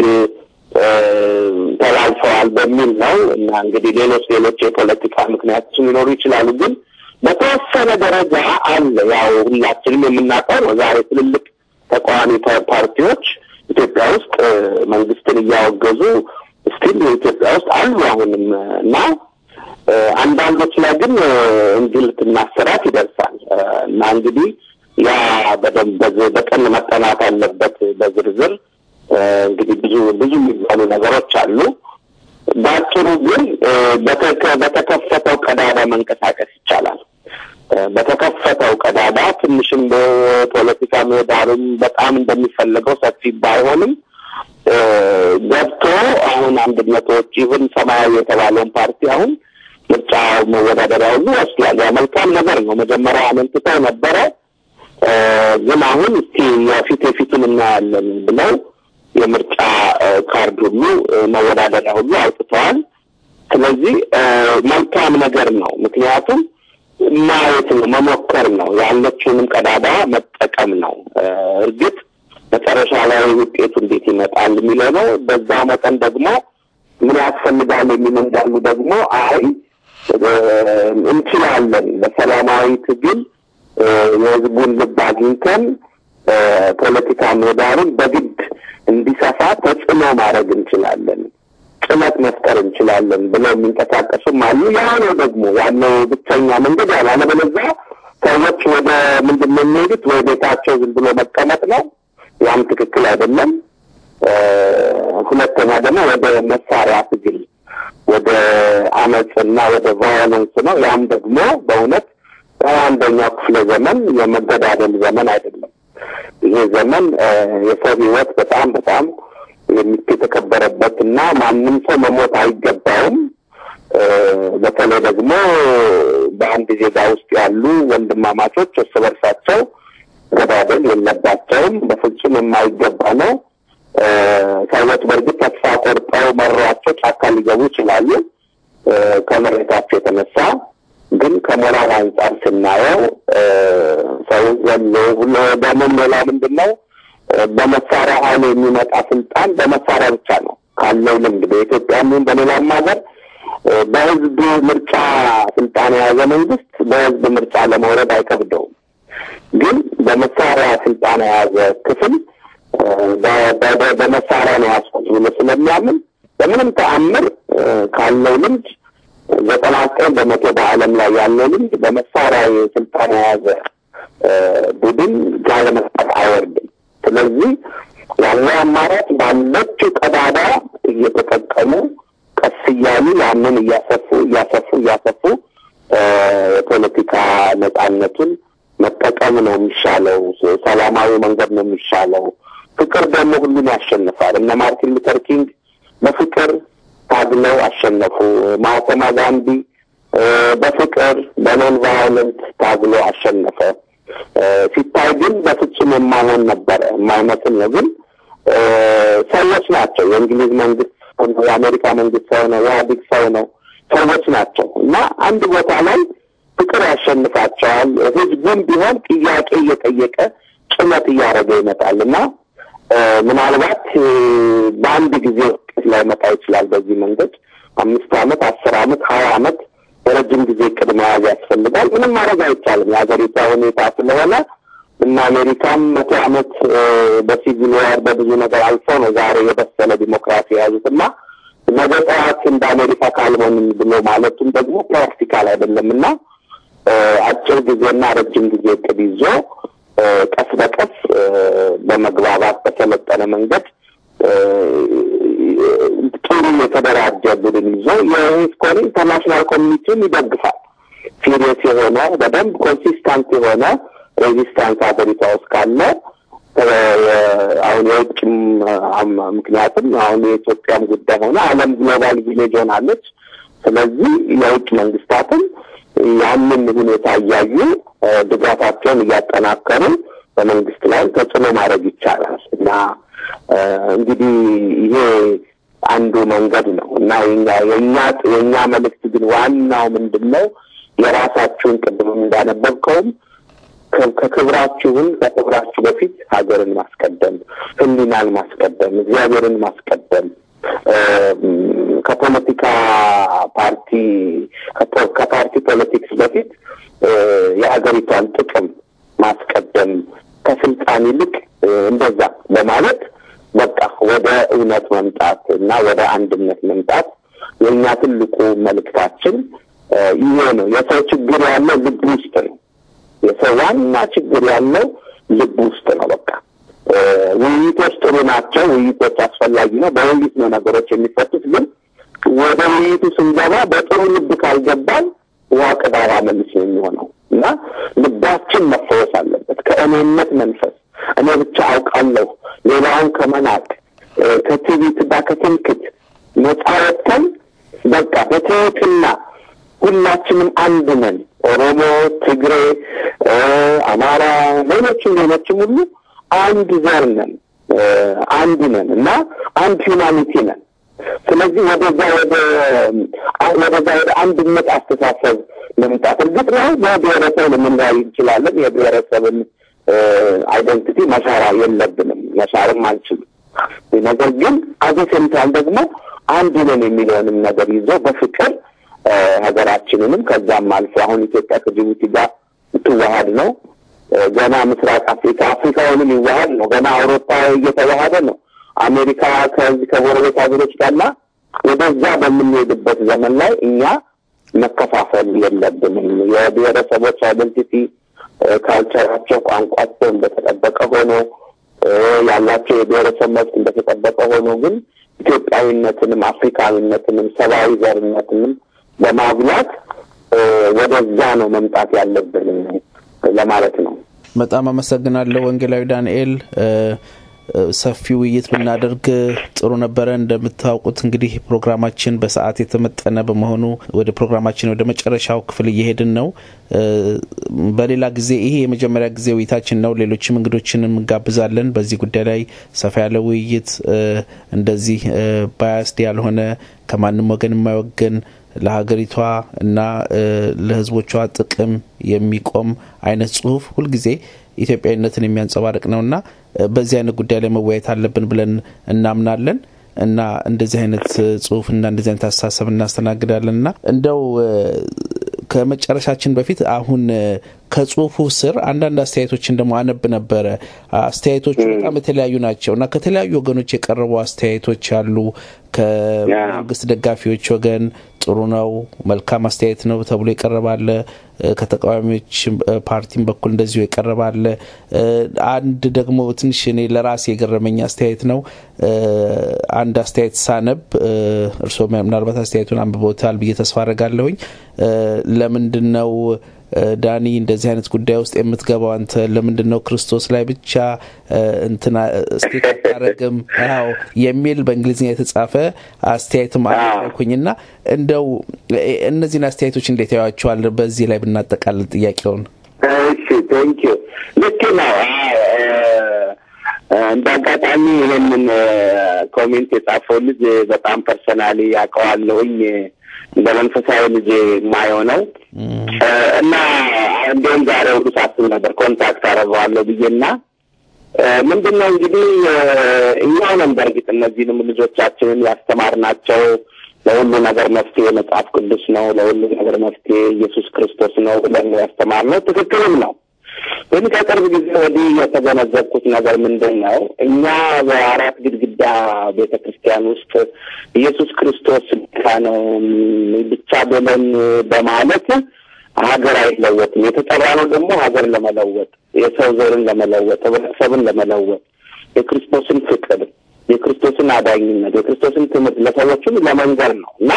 ተላልፈዋል በሚል ነው እና እንግዲህ ሌሎች ሌሎች የፖለቲካ ምክንያቶች ሊኖሩ ይችላሉ ግን በተወሰነ ደረጃ አለ ያው ሁላችንም የምናውቀው ዛሬ ትልልቅ ተቃዋሚ ፓርቲዎች ኢትዮጵያ ውስጥ መንግስትን እያወገዙ ስቲል ኢትዮጵያ ውስጥ አሉ አሁንም እና አንዳንዶች ላይ ግን እንግልትና ስራት ይደርሳል እና እንግዲህ ያ በደንብ በቀን መጠናት አለበት በዝርዝር እንግዲህ ብዙ ብዙ የሚባሉ ነገሮች አሉ ባጭሩ ግን በተከፈተው ቀዳዳ መንቀሳቀስ ይቻላል በተከፈተው ቀዳዳ ትንሽም በፖለቲካ ምህዳሩም በጣም እንደሚፈልገው ሰፊ ባይሆንም ገብቶ አሁን አንድነቶች ይሁን ሰማያዊ የተባለውን ፓርቲ አሁን ምርጫ መወዳደሪያው ወስዷል መልካም ነገር ነው መጀመሪያ አመንትተው ነበረ ግን አሁን እስቲ የፊት የፊቱን እናያለን ብለው የምርጫ ካርድ ሁሉ መወዳደሪያ ሁሉ አውጥተዋል ስለዚህ መልካም ነገር ነው ምክንያቱም ማየት ነው መሞከር ነው ያለችውንም ቀዳዳ መጠቀም ነው እርግጥ መጨረሻ ላይ ውጤቱ እንዴት ይመጣል የሚለው ነው በዛ መጠን ደግሞ ምን ያስፈልጋል የሚመንዳሉ ደግሞ አይ እንችላለን በሰላማዊ ትግል የህዝቡን ልብ አግኝተን ፖለቲካ ምህዳሩን በግድ እንዲሰፋ ተጽዕኖ ማድረግ እንችላለን ጭነት መፍጠር እንችላለን ብለው የሚንቀሳቀሱም አሉ ያ ነው ደግሞ ያለው ብቸኛ መንገድ ያላለበለዚያ ሰዎች ወደ ምንድን ነው የሚሄዱት ወደ ቤታቸው ዝም ብሎ መቀመጥ ነው ያም ትክክል አይደለም ሁለተኛ ደግሞ ወደ መሳሪያ ትግል ወደ አመጽና ወደ ቫዮለንስ ነው። ያም ደግሞ በእውነት አንደኛው ክፍለ ዘመን የመገዳደል ዘመን አይደለም። ይሄ ዘመን የሰው ሕይወት በጣም በጣም የሚተከበረበትና ማንም ሰው መሞት አይገባውም። በተለይ ደግሞ በአንድ ዜጋ ውስጥ ያሉ ወንድማማቾች እርስ በርሳቸው ገዳደል የለባቸውም። በፍጹም የማይገባ ነው። ሰዎች በእርግጥ ተስፋ ቆርጠው መሯቸው ጫካ ሊገቡ ይችላሉ ከመሬታቸው የተነሳ። ግን ከሞራል አንጻር ስናየው ሰው ዘሎ ሁሉ በምን ሌላ ምንድነው በመሳሪያ ኃይል የሚመጣ ስልጣን በመሳሪያ ብቻ ነው ካለው ልምድ በኢትዮጵያም ምን በሌላም ሀገር በህዝብ ምርጫ ስልጣን የያዘ መንግስት በህዝብ ምርጫ ለመውረድ አይከብደውም። ግን በመሳሪያ ስልጣን የያዘ ክፍል በመሳሪያ ነው ያስቆጥ ብሎ ስለሚያምን በምንም ተአምር ካለው ልምድ ዘጠና ዘጠኝ በመቶ በዓለም ላይ ያለው ልምድ በመሳሪያ ስልጣን የያዘ ቡድን ጋር መስራት አይወርድም። ስለዚህ ያለው አማራጭ ባለችው ቀዳዳ እየተጠቀሙ ቀስ እያሉ ያንን እያሰፉ እያሰፉ እያሰፉ የፖለቲካ ነፃነቱን መጠቀም ነው የሚሻለው። ሰላማዊ መንገድ ነው የሚሻለው። ፍቅር ደግሞ ሁሉን ያሸንፋል። እነ ማርቲን ሉተር ኪንግ በፍቅር ታግለው አሸነፉ። ማህተማ ጋንዲ በፍቅር በኖን ቫዮለንስ ታግሎ አሸነፈ። ሲታይ ግን በፍጹም የማይሆን ነበር፣ የማይመስል ነው። ግን ሰዎች ናቸው። የእንግሊዝ መንግስት ነው፣ የአሜሪካ መንግስት ሰው ነው፣ የኢህአዴግ ሰው ነው፣ ሰዎች ናቸው እና አንድ ቦታ ላይ ፍቅር ያሸንፋቸዋል። ህዝቡም ቢሆን ጥያቄ እየጠየቀ ጭነት እያደረገ ይመጣልና ምናልባት በአንድ ጊዜ ላይ መጣ ይችላል። በዚህ መንገድ አምስት አመት አስር አመት ሀያ አመት ረጅም ጊዜ ቅድመ ያዝ ያስፈልጋል። ምንም ማድረግ አይቻልም የሀገሪቷ ሁኔታ ስለሆነ እና አሜሪካም መቶ አመት በሲቪል ዋር በብዙ ነገር አልፈው ነው ዛሬ የበሰለ ዲሞክራሲ ያዙትና ነገ ጠዋት እንደ አሜሪካ ካልሆንም ብሎ ማለቱም ደግሞ ፕራክቲካል አይደለምና አጭር ጊዜና ረጅም ጊዜ ቅድ ይዞ ቀስ በቀስ በመግባባት በተለጠነ መንገድ ጥሩ የተደራጀ ቡድን ይዞ የዩኔስኮን ኢንተርናሽናል ኮሚኒቲውን ይደግፋል። ሲሪየስ የሆነ በደንብ ኮንሲስተንት የሆነ ሬዚስታንስ ሀገሪቷ ውስጥ ካለ አሁን የውጭም ምክንያቱም አሁን የኢትዮጵያም ጉዳይ ሆነ ዓለም ግሎባል ቪሌጅ ሆናለች። ስለዚህ የውጭ መንግስታትም ያንን ሁኔታ እያዩ ድጋፋቸውን እያጠናከሩ በመንግስት ላይ ተጽዕኖ ማድረግ ይቻላል እና እንግዲህ ይሄ አንዱ መንገድ ነው እና የኛ የኛ የኛ መልእክት ግን ዋናው ምንድነው የራሳችሁን ቅድም እንዳነበብከውም ከክብራችሁን ከክብራችሁ በፊት ሀገርን ማስቀደም፣ ህሊናን ማስቀደም፣ እግዚአብሔርን ማስቀደም ከፖለቲካ ፓርቲ ከፓርቲ ፖለቲክስ በፊት የሀገሪቷን ጥቅም ማስቀደም ከስልጣን ይልቅ እንደዛ በማለት በቃ ወደ እውነት መምጣት እና ወደ አንድነት መምጣት የኛ ትልቁ መልእክታችን ይሄ ነው። የሰው ችግር ያለው ልብ ውስጥ ነው። የሰው ዋና ችግር ያለው ልብ ውስጥ ነው። በቃ ውይይቶች ጥሩ ናቸው። ውይይቶች አስፈላጊ ነው። በውይይት ነው ነገሮች የሚፈቱት። ግን ወደ ውይይቱ ስንገባ በጥሩ ልብ ካልገባን ዋቅዳራ መልስ ነው የሚሆነው እና ልባችን መፈወስ አለበት ከእኔነት መንፈስ እኔ ብቻ አውቃለሁ ሌላውን ከመናቅ ከትዕቢትና ከትምክህት ነፃ ወጥተን በቃ በትህትና ሁላችንም አንድ ነን። ኦሮሞ፣ ትግሬ፣ አማራ፣ ሌሎችም ሌሎችም ሁሉ አንድ ዘር ነን፣ አንድ ነን እና አንድ ሂውማኒቲ ነን። ስለዚህ ወደዛ ወደ ወደዛ ወደ አንድነት አስተሳሰብ ለመምጣት እርግጥ ነው በብሔረሰብ ልንለያይ እንችላለን። የብሔረሰብን አይደንቲቲ መሻራ የለብንም፣ መሻርም አንችልም። ነገር ግን አዘሰንታል ደግሞ አንድ ነን የሚለውንም ነገር ይዞ በፍቅር ሀገራችንንም ከዛም አልፎ አሁን ኢትዮጵያ ከጅቡቲ ጋር ትዋሃድ ነው። ገና ምስራቅ አፍሪካ አፍሪካውንም ይዋሃድ ነው። ገና አውሮፓ እየተዋሃደ ነው። አሜሪካ ከዚህ ከጎረቤት ሀገሮች ጋርና ወደዛ በምንሄድበት ዘመን ላይ እኛ መከፋፈል የለብንም። የብሔረሰቦች አይደንቲቲ ካልቸራቸው፣ ቋንቋቸው እንደተጠበቀ ሆኖ ያላቸው የብሔረሰብ መብት እንደተጠበቀ ሆኖ ግን ኢትዮጵያዊነትንም አፍሪካዊነትንም ሰብአዊ ዘርነትንም ለማጉላት ወደዛ ነው መምጣት ያለብን ለማለት ነው። በጣም አመሰግናለሁ ወንጌላዊ ዳንኤል። ሰፊ ውይይት ብናደርግ ጥሩ ነበር። እንደምታውቁት እንግዲህ ፕሮግራማችን በሰዓት የተመጠነ በመሆኑ ወደ ፕሮግራማችን ወደ መጨረሻው ክፍል እየሄድን ነው። በሌላ ጊዜ ይሄ የመጀመሪያ ጊዜ ውይይታችን ነው። ሌሎችም እንግዶችንም እንጋብዛለን። በዚህ ጉዳይ ላይ ሰፋ ያለ ውይይት እንደዚህ ባያስድ ያልሆነ ከማንም ወገን የማይወገን ለሀገሪቷ እና ለህዝቦቿ ጥቅም የሚቆም አይነት ጽሁፍ ሁሉ ጊዜ ኢትዮጵያዊነትን የሚያንጸባርቅ ነውና በዚህ አይነት ጉዳይ ላይ መወያየት አለብን ብለን እናምናለን እና እንደዚህ አይነት ጽሁፍና እንደዚህ አይነት አስተሳሰብ እናስተናግዳለንና እንደው ከመጨረሻችን በፊት አሁን ከጽሁፉ ስር አንዳንድ አስተያየቶችን ደሞ አነብ ነበር። አስተያየቶቹ በጣም የተለያዩ ናቸውና ከተለያዩ ወገኖች የቀረቡ አስተያየቶች አሉ። ከመንግስት ደጋፊዎች ወገን ጥሩ ነው መልካም አስተያየት ነው ተብሎ ይቀርባል። ከተቃዋሚዎች ፓርቲም በኩል እንደዚሁ ይቀርባል። አንድ ደግሞ ትንሽ እኔ ለራሴ የገረመኝ አስተያየት ነው። አንድ አስተያየት ሳነብ እርሶ ምናልባት አስተያየቱን አንብቦታል ብዬ ተስፋ አደርጋለሁኝ። ለምንድነው ዳኒ እንደዚህ አይነት ጉዳይ ውስጥ የምትገባው አንተ? ለምንድነው ክርስቶስ ላይ ብቻ እንትና ስቲካረግም አው የሚል በእንግሊዝኛ የተጻፈ አስተያየትም አልኩኝና እንደው እነዚህን አስተያየቶች እንዴት ያያቸዋል? በዚህ ላይ ብናጠቃልል ጥያቄውን። እሺ ቴንክ ዩ። ልክ ነው። እንዳጋጣሚ ይሄንን ኮሜንት የጻፈው ልጅ በጣም ፐርሰናሊ ያውቀዋለሁኝ በመንፈሳዊ ልጅ ማይሆነው እና እንደም ዛሬ ሁሉ ሳስብ ነበር ኮንታክት አደረገዋለሁ ብዬና ምንድነው እንግዲህ እኛው ነን በርግጥ እነዚህንም ልጆቻችንን ያስተማርናቸው ለሁሉ ነገር መፍትሄ መጽሐፍ ቅዱስ ነው፣ ለሁሉ ነገር መፍትሄ ኢየሱስ ክርስቶስ ነው ብለን ያስተማርነው ትክክልም ነው። ግን ከቅርብ ጊዜ ወዲህ የተገነዘብኩት ነገር ምንድነው እኛ በአራት ግድግዳ ቤተክርስቲያን ውስጥ ኢየሱስ ክርስቶስ ነው ብቻ ብለን በማለት ሀገር አይለወጥም። የተጠራነው ደግሞ ሀገር ለመለወጥ፣ የሰው ዘርን ለመለወጥ፣ ህብረተሰብን ለመለወጥ፣ የክርስቶስን ፍቅር፣ የክርስቶስን አዳኝነት፣ የክርስቶስን ትምህርት ለሰዎችም ለመንገር ነው እና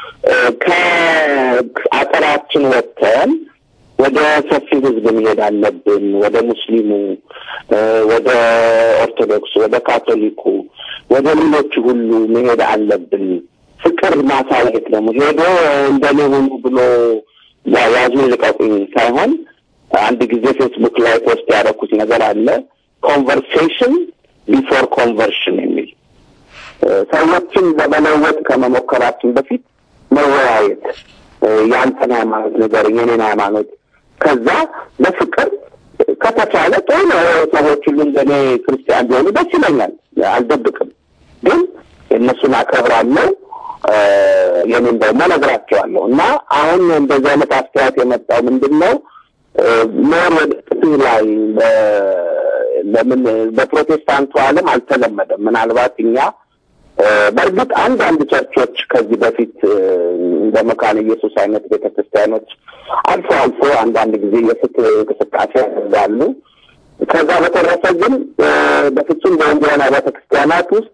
ከአጥራችን ወጥተን ወደ ሰፊ ህዝብ መሄድ አለብን። ወደ ሙስሊሙ፣ ወደ ኦርቶዶክስ፣ ወደ ካቶሊኩ፣ ወደ ሌሎች ሁሉ መሄድ አለብን። ፍቅር ማሳየት ደግሞ ሄዶ እንደሌሉ ብሎ ያያዙ ልቀቁኝ ሳይሆን አንድ ጊዜ ፌስቡክ ላይ ፖስት ያደረኩት ነገር አለ ኮንቨርሴሽን ቢፎር ኮንቨርሽን የሚል ሰዎችን ለመለወጥ ከመሞከራችን በፊት መወያየት ያንተን ሃይማኖት ነገር የኔን ሃይማኖት ከዛ በፍቅር ከተቻለ ጥሩ ሰዎች ሁሉ እንደኔ ክርስቲያን ቢሆኑ ደስ ይለኛል አልደብቅም ግን እነሱን አከብራለሁ የኔን ደግሞ ነግራቸዋለሁ እና አሁን እንደዛ አይነት አስተያየት የመጣው ምንድነው ማለት ላይ ለምን በፕሮቴስታንቱ ዓለም አልተለመደም። ምናልባት እኛ በርግጥ አንድ አንድ ቸርቾች ከዚህ በፊት እንደመካነ ኢየሱስ አይነት ቤተክርስቲያኖች አልፎ አልፎ አንድ አንድ ጊዜ የፍትህ እንቅስቃሴ ያደርጋሉ። ከዛ በተረፈ ግን በፍጹም በወንጌላውያን ቤተክርስቲያናት ውስጥ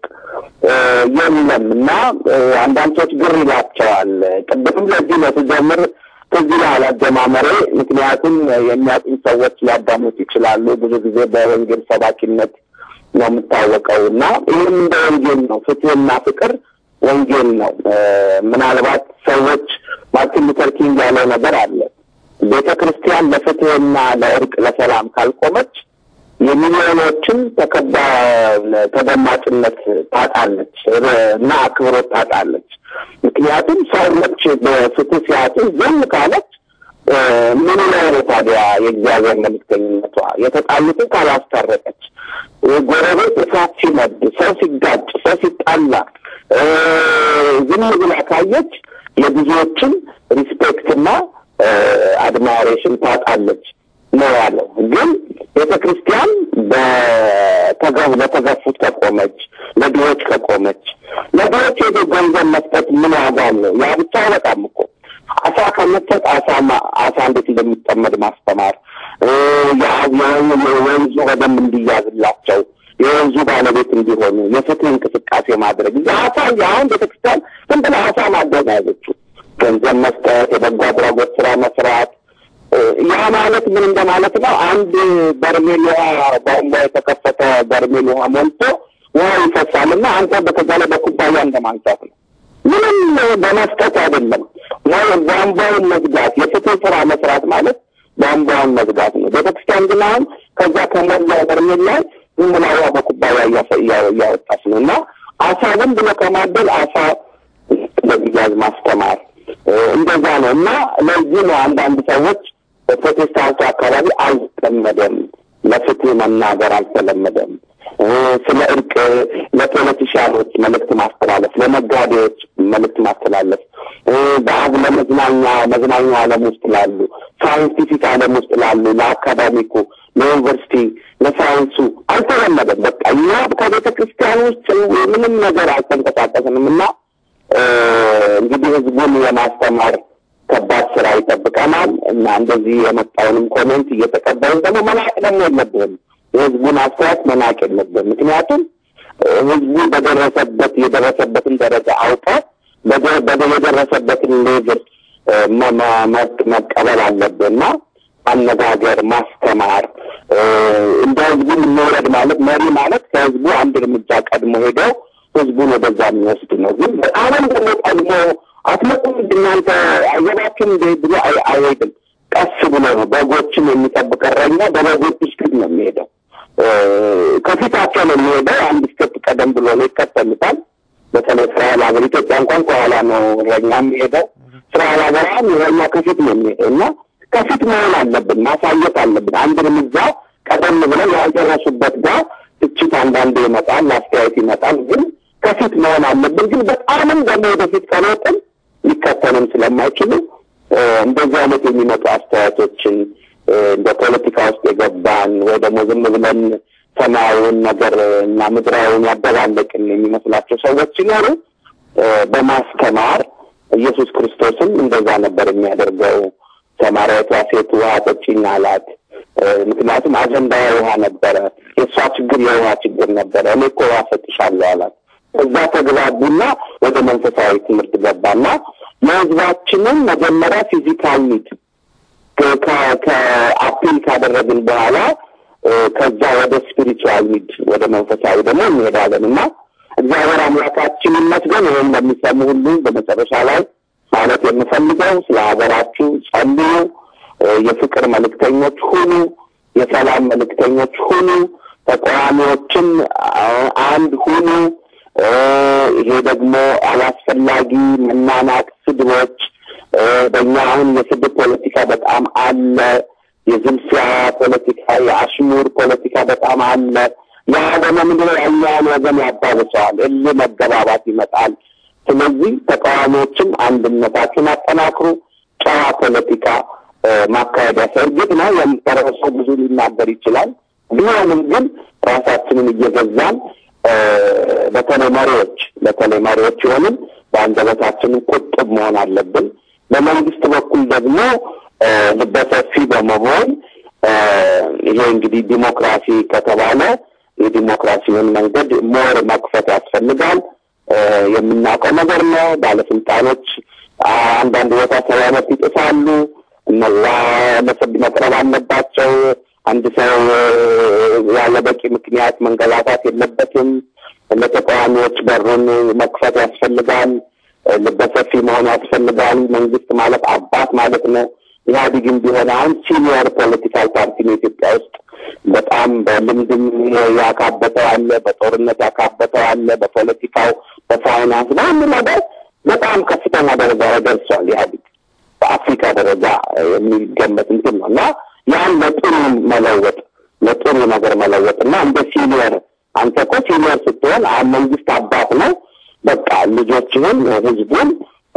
የለም እና አንዳንዶች ግር ይላቸዋል። ቅድም ለዚህ ነው ተጀምር ከዚህ ላይ አላደማመረ ምክንያቱም የሚያውቁ ሰዎች ሊያዳምጡ ይችላሉ። ብዙ ጊዜ በወንጌል ሰባኪነት ነው የምታወቀውና ይህም በወንጌል ነው ፍትህና ፍቅር ወንጌል ነው። ምናልባት ሰዎች ማርቲን ሉተር ኪንግ ያለው ነገር አለ ቤተክርስቲያን ለፍትህና ለእርቅ ለሰላም ካልቆመች የሚሊዮኖችን ተከባ ተደማጭነት ታጣለች እና አክብሮት ታጣለች። ምክንያቱም ሰዎች በፍትህ ሲያጡ ዝም ካለች ምን ነው ታዲያ የእግዚአብሔር መልእክተኝነቷ? የተጣሉትን ካላስታረቀች ጎረቤት እሳት ሲነድ ሰው ሲጋጭ ሰው ሲጣላ ዝም ብላ ካየች የብዙዎችን ሪስፔክትና አድማሬሽን ታጣለች ነው ያለው። ግን ቤተክርስቲያን በተገብ ለተገፉት ከቆመች ለድሆች ከቆመች ለድሆች የገንዘብ መስጠት ምን ዋጋ አለው? ያ ብቻ በጣም እኮ አሳ ከመጠጥ አሳ አሳ እንዴት እንደሚጠመድ ማስተማር የወንዙ በደንብ እንዲያዝላቸው የወንዙ ባለቤት እንዲሆኑ እንዲሆኑ የፍትህ እንቅስቃሴ ማድረግ ያታ ያውን ቤተክርስቲያን እንደላ አሳ ማደጋገቹ ገንዘብ መስጠት የበጎ አድራጎት ስራ መስራት ያ ማለት ምን እንደማለት ነው አንድ በርሜል ባምባ የተከፈተ በርሜል ውሃ ሞልቶ ውሃ ይፈሳልና አንተ በተጋለ በኩባያ እንደማንሳት ነው ምንም በመስጠት አይደለም ነው ባምባውን መዝጋት የፍትህ ስራ መስራት ማለት ባምባውን መዝጋት ነው ቤተክርስቲያን ግን አሁን ከዛ ከሞላ በርሜል ላይ ምንላዋ በኩባያ ያወጣች ነውና አሳብን በከማደል አሳ ለቢያዝ ማስተማር እንደዛ ነውና ለዚህ ነው አንዳንድ ሰዎች በፕሮቴስታንቱ አካባቢ አልተለመደም ለፍትህ መናገር አልተለመደም ስለ እርቅ ለፖለቲሻኖች መልእክት ማስተላለፍ ለነጋዴዎች መልእክት ማስተላለፍ በአብ ለመዝናኛ መዝናኛ ዓለም ውስጥ ላሉ ሳይንቲፊክ ዓለም ውስጥ ላሉ ለአካዳሚኩ ለዩኒቨርሲቲ ለሳይንሱ አልተለመደም በቃ ያ ከቤተክርስቲያን ውስጥ ምንም ነገር አልተንቀሳቀሰንምና እንግዲህ ህዝቡን የማስተማር ከባድ ስራ ይጠብቀናል እና እንደዚህ የመጣውንም ኮሜንት እየተቀበልን ደግሞ መናቅ ደግሞ የለብንም ህዝቡን አስተያየት መናቅ የለብንም ምክንያቱም ህዝቡ በደረሰበት የደረሰበትን ደረጃ አውጣ በደረሰበትን ሌቭል መቀበል አለብንና አነጋገር ማስተማር እንደ ህዝቡ መውረድ ማለት መሪ ማለት ከህዝቡ አንድ እርምጃ ቀድሞ ሄደው ህዝቡን ወደዛ የሚወስድ ነው ግን በጣም ደግሞ ቀድሞ አትመጡም እናንተ አየናችሁም እንደብሎ አይወድም ቀስ ብሎ ነው በጎችን የሚጠብቅ እረኛ በበጎች ፊት ነው የሚሄደው ከፊታቸው ነው የሚሄደው አንድ ስቴፕ ቀደም ብሎ ነው ይከተሉታል በተለይ እስራኤል ሀገር ኢትዮጵያ እንኳን ከኋላ ነው እረኛ የሚሄደው እስራኤል ሀገራም እረኛ ከፊት ነው የሚሄደውና ከፊት መሆን አለብን ማሳየት አለብን አንድ እርምጃ ቀደም ብለን ያልደረሱበት ጋር ትችት አንዳንዴ ይመጣል አስተያየት ይመጣል ግን ከፊት መሆን አለብን ግን በጣምም ደግሞ ወደፊት ከመጠን ሊከተሉን ስለማይችሉ እንደዚህ አይነት የሚመጡ አስተያየቶችን በፖለቲካ ውስጥ የገባን ወይ ደግሞ ዝም ብለን ሰማያዊውን ነገር እና ምድራዊውን ያደባለቅን የሚመስላቸው ሰዎች ሲኖሩ በማስተማር ኢየሱስ ክርስቶስም እንደዛ ነበር የሚያደርገው ሰማርያዊቷ ሴት ውሃ ጠጪኝ አላት ምክንያቱም አጀንዳው ውሃ ነበረ የሷ ችግር የውሃ ችግር ነበረ እኔ እኮ ውሃ ሰጥሻለሁ አላት እዛ ተግባቡና ወደ መንፈሳዊ ትምህርት ገባና የህዝባችንን መጀመሪያ ፊዚካል ኒድ ከአፒል ካደረግን በኋላ ከዛ ወደ ስፒሪቹዋል ኒድ ወደ መንፈሳዊ ደግሞ እንሄዳለንና እግዚአብሔር አምላካችን ይመስገን ይሄን ለሚሰሙ ሁሉ በመጨረሻ ላይ ማለት የምፈልገው ስለ ሀገራችሁ ጸልዩ የፍቅር መልእክተኞች ሁኑ የሰላም መልእክተኞች ሁኑ ተቋሚዎችን አንድ ሁኑ ይሄ ደግሞ አላስፈላጊ መናናቅ ስድቦች በእኛ አሁን የስድብ ፖለቲካ በጣም አለ የዝምሲያ ፖለቲካ የአሽሙር ፖለቲካ በጣም አለ ያ ደግሞ ምንድነው ያኛውን ወገን ያባብሰዋል እልህ መገባባት ይመጣል ስለዚህ ተቃዋሚዎችን አንድነታችሁን አጠናክሩ ጨዋ ፖለቲካ ማካሄድ ያስፈልግ ነው የሚተረሰው ብዙ ሊናገር ይችላል ቢሆንም ግን ራሳችንን እየገዛን በተለይ መሪዎች በተለይ መሪዎች ሆነን በአንደበታችን ቁጥብ መሆን አለብን በመንግስት በኩል ደግሞ በሰፊ በመሆን ይሄ እንግዲህ ዲሞክራሲ ከተባለ የዲሞክራሲውን መንገድ ሞር መክፈት ያስፈልጋል የምናውቀው ነገር ነው ባለስልጣኖች አንዳንድ ቦታ ሰላማት ይጥፋሉ እነዛ ለፍርድ መቅረብ አለባቸው አንድ ሰው ያለ በቂ ምክንያት መንገላታት የለበትም ለተቃዋሚዎች በሩን መክፈት ያስፈልጋል ለበሰፊ መሆን ያስፈልጋል መንግስት ማለት አባት ማለት ነው ኢህአዴግም ቢሆን አሁን ሲኒየር ፖለቲካል ፓርቲ ነው ኢትዮጵያ ውስጥ በጣም በልምድም ያካበተው አለ በጦርነት ያካበተው አለ በፖለቲካው በፋይናንስ ባንድ ነገር በጣም ከፍተኛ ደረጃ ደርሷል ኢህአዴግ በአፍሪካ ደረጃ የሚገመት እንትን ነውና ያን ለጥሩ መለወጥ ለጥሩ ነገር መለወጥና እንደ ሲኒየር አንተ እኮ ሲኒየር ስትሆን መንግስት አባት ነው በቃ ልጆችህን ህዝቡን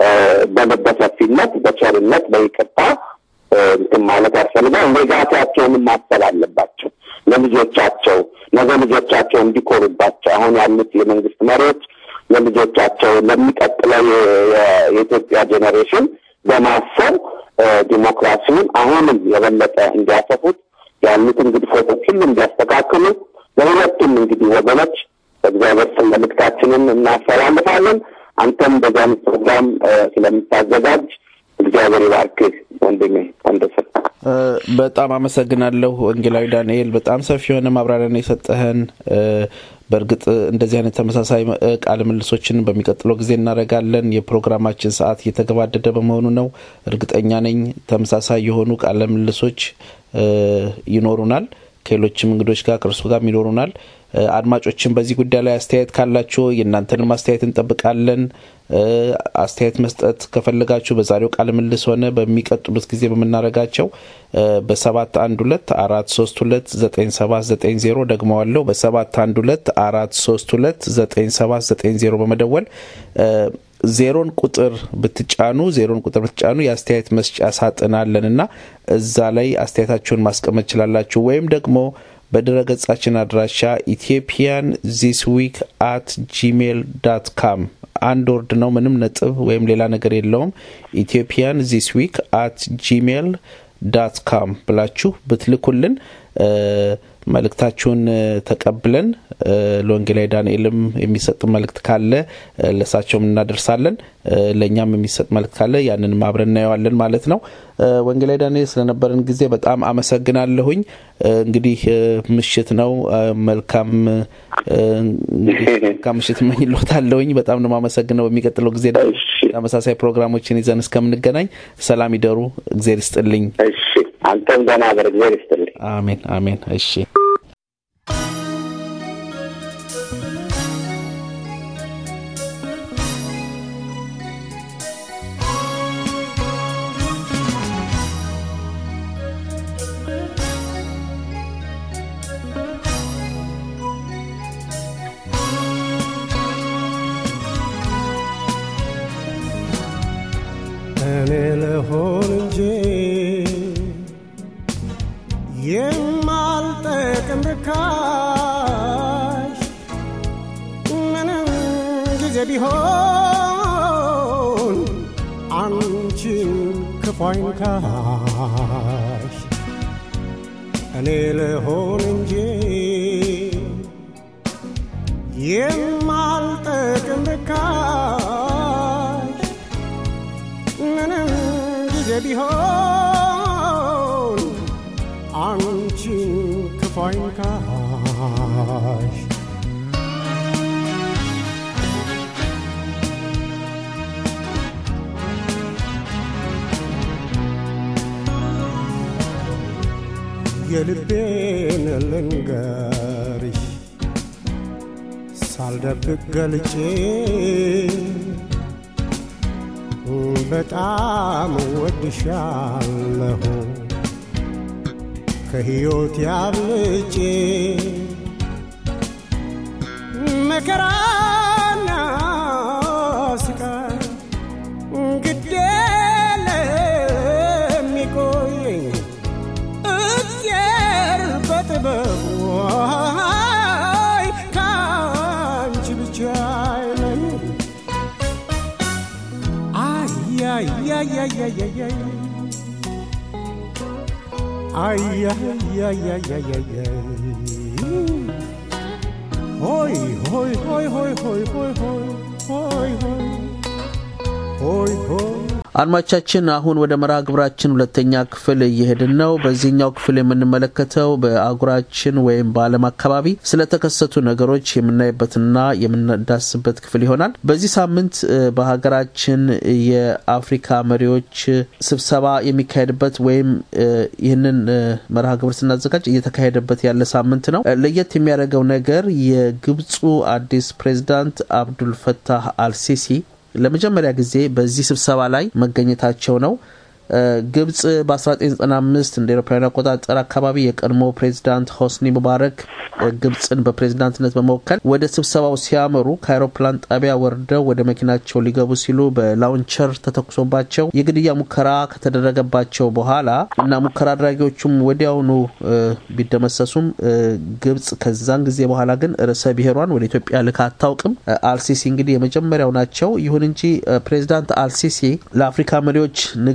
በለበሰፊነት በቸርነት በይቅርታ እንትን ማለት ያስፈልጋል ሌጋሲያቸውን ማሰብ አለባቸው ለልጆቻቸው ነገ ልጆቻቸው እንዲኮሩባቸው አሁን ያሉት የመንግስት መሪዎች ለልጆቻቸው ለሚቀጥለው የኢትዮጵያ ጄኔሬሽን በማሰብ ዲሞክራሲውን አሁንም የበለጠ እንዲያሰፉት ያሉትን ግድፈቶችን እንዲያስተካክሉ ለሁለቱም እንግዲህ ወገኖች በእግዚአብሔር ስም መልእክታችንን እናስተላልፋለን። አንተም በዛም ፕሮግራም ስለምታዘጋጅ እግዚአብሔር ይባርክህ ወንድሜ ወንደሰን። በጣም አመሰግናለሁ ወንጌላዊ ዳንኤል። በጣም ሰፊ የሆነ ማብራሪያ የሰጠህን። በእርግጥ እንደዚህ አይነት ተመሳሳይ ቃለ ምልልሶችን በሚቀጥለው ጊዜ እናደርጋለን። የፕሮግራማችን ሰዓት እየተገባደደ በመሆኑ ነው። እርግጠኛ ነኝ ተመሳሳይ የሆኑ ቃለ ምልልሶች ይኖሩናል። ከሌሎችም እንግዶች ጋር ከርሱ ጋር ይኖሩናል። አድማጮችን በዚህ ጉዳይ ላይ አስተያየት ካላችሁ የእናንተን ማስተያየት እንጠብቃለን። አስተያየት መስጠት ከፈለጋችሁ በዛሬው ቃለ ምልልስ ሆነ በሚቀጥሉት ጊዜ በመናረጋቸው በሰባት አንድ ሁለት አራት ሶስት ሁለት ዘጠኝ ሰባት ዘጠኝ ዜሮ ደግመዋለሁ በሰባት አንድ ሁለት አራት ሶስት ሁለት ዘጠኝ ሰባት ዘጠኝ ዜሮ በመደወል ዜሮን ቁጥር ብትጫኑ ዜሮን ቁጥር ብትጫኑ የአስተያየት መስጫ ሳጥን አለንና እዛ ላይ አስተያየታችሁን ማስቀመጥ ይችላልላችሁ። ወይም ደግሞ በድረገጻችን አድራሻ ኢትዮጵያን ዚስ ዊክ አት ጂሜል ዶት ኮም አንድ ወርድ ነው፣ ምንም ነጥብ ወይም ሌላ ነገር የለውም። ኢትዮጵያን ዚስ ዊክ አት ጂሜል ዶት ኮም ብላችሁ ብትልኩልን መልእክታችሁን ተቀብለን ለወንጌላዊ ዳንኤልም የሚሰጥ መልእክት ካለ ለሳቸውም እናደርሳለን። ለኛም የሚሰጥ መልእክት ካለ ያንን ማብረን እናየዋለን ማለት ነው። ወንጌላዊ ዳንኤል ስለነበረን ጊዜ በጣም አመሰግናለሁኝ። እንግዲህ ምሽት ነው። መልካም መልካም ምሽት መኝልዎታለሁኝ። በጣም ነው ማመሰግነው። በሚቀጥለው ጊዜ ተመሳሳይ ፕሮግራሞችን ይዘን እስከምንገናኝ ሰላም ይደሩ። እግዚአብሔር ይስጥልኝ። እሺ አንተም ደህና አደር። እግዚአብሔር ይስጥልኝ። አሜን አሜን። እሺ እኔ ለሆን እንጂ የማልጠቅም ርካሽ ምንም ጊዜ ቢሆን አንቺን ክፉ አይንካሽ። እኔ ለሆን እንጂ የማልጠቅም ርካሽ ምንም ጊዜ ቢሆን አንቺን ክፉ አይንካሽ። የልቤን ልንገርሽ ሳልደብቅ ገልጬ በጣም ወድሻለሁ ከሕይወት ያብልጬ መከራና ስቃይ ግድ ለሚቆየኝ እግዚአብሔር በጥበቡ ከአንቺ ብቻ አይለኝ። Ay, ay, ay, ay, ay, ay. Ay, ay, ay, ay, ay, ay, ay. Hoy, hoy, hoy, hoy, hoy, hoy, hoy, hoy, hoy, hoy, hoy. አድማጮቻችን አሁን ወደ መርሃ ግብራችን ሁለተኛ ክፍል እየሄድን ነው። በዚህኛው ክፍል የምንመለከተው በአጉራችን ወይም በዓለም አካባቢ ስለተከሰቱ ነገሮች የምናይበትና የምንዳስበት ክፍል ይሆናል። በዚህ ሳምንት በሀገራችን የአፍሪካ መሪዎች ስብሰባ የሚካሄድበት ወይም ይህንን መርሃ ግብር ስናዘጋጅ እየተካሄደበት ያለ ሳምንት ነው። ለየት የሚያደርገው ነገር የግብፁ አዲስ ፕሬዝዳንት አብዱል ፈታህ አልሲሲ ለመጀመሪያ ጊዜ በዚህ ስብሰባ ላይ መገኘታቸው ነው። ግብጽ በ1995 እንደ አውሮፓውያን አቆጣጠር አካባቢ የቀድሞ ፕሬዝዳንት ሆስኒ ሙባረክ ግብጽን በፕሬዝዳንትነት በመወከል ወደ ስብሰባው ሲያመሩ ከአውሮፕላን ጣቢያ ወርደው ወደ መኪናቸው ሊገቡ ሲሉ በላውንቸር ተተኩሶባቸው የግድያ ሙከራ ከተደረገባቸው በኋላ እና ሙከራ አድራጊዎቹም ወዲያውኑ ቢደመሰሱም ግብጽ ከዛን ጊዜ በኋላ ግን ርዕሰ ብሔሯን ወደ ኢትዮጵያ ልካ አታውቅም። አልሲሲ እንግዲህ የመጀመሪያው ናቸው። ይሁን እንጂ ፕሬዝዳንት አልሲሲ ለአፍሪካ መሪዎች ንግግር ለማ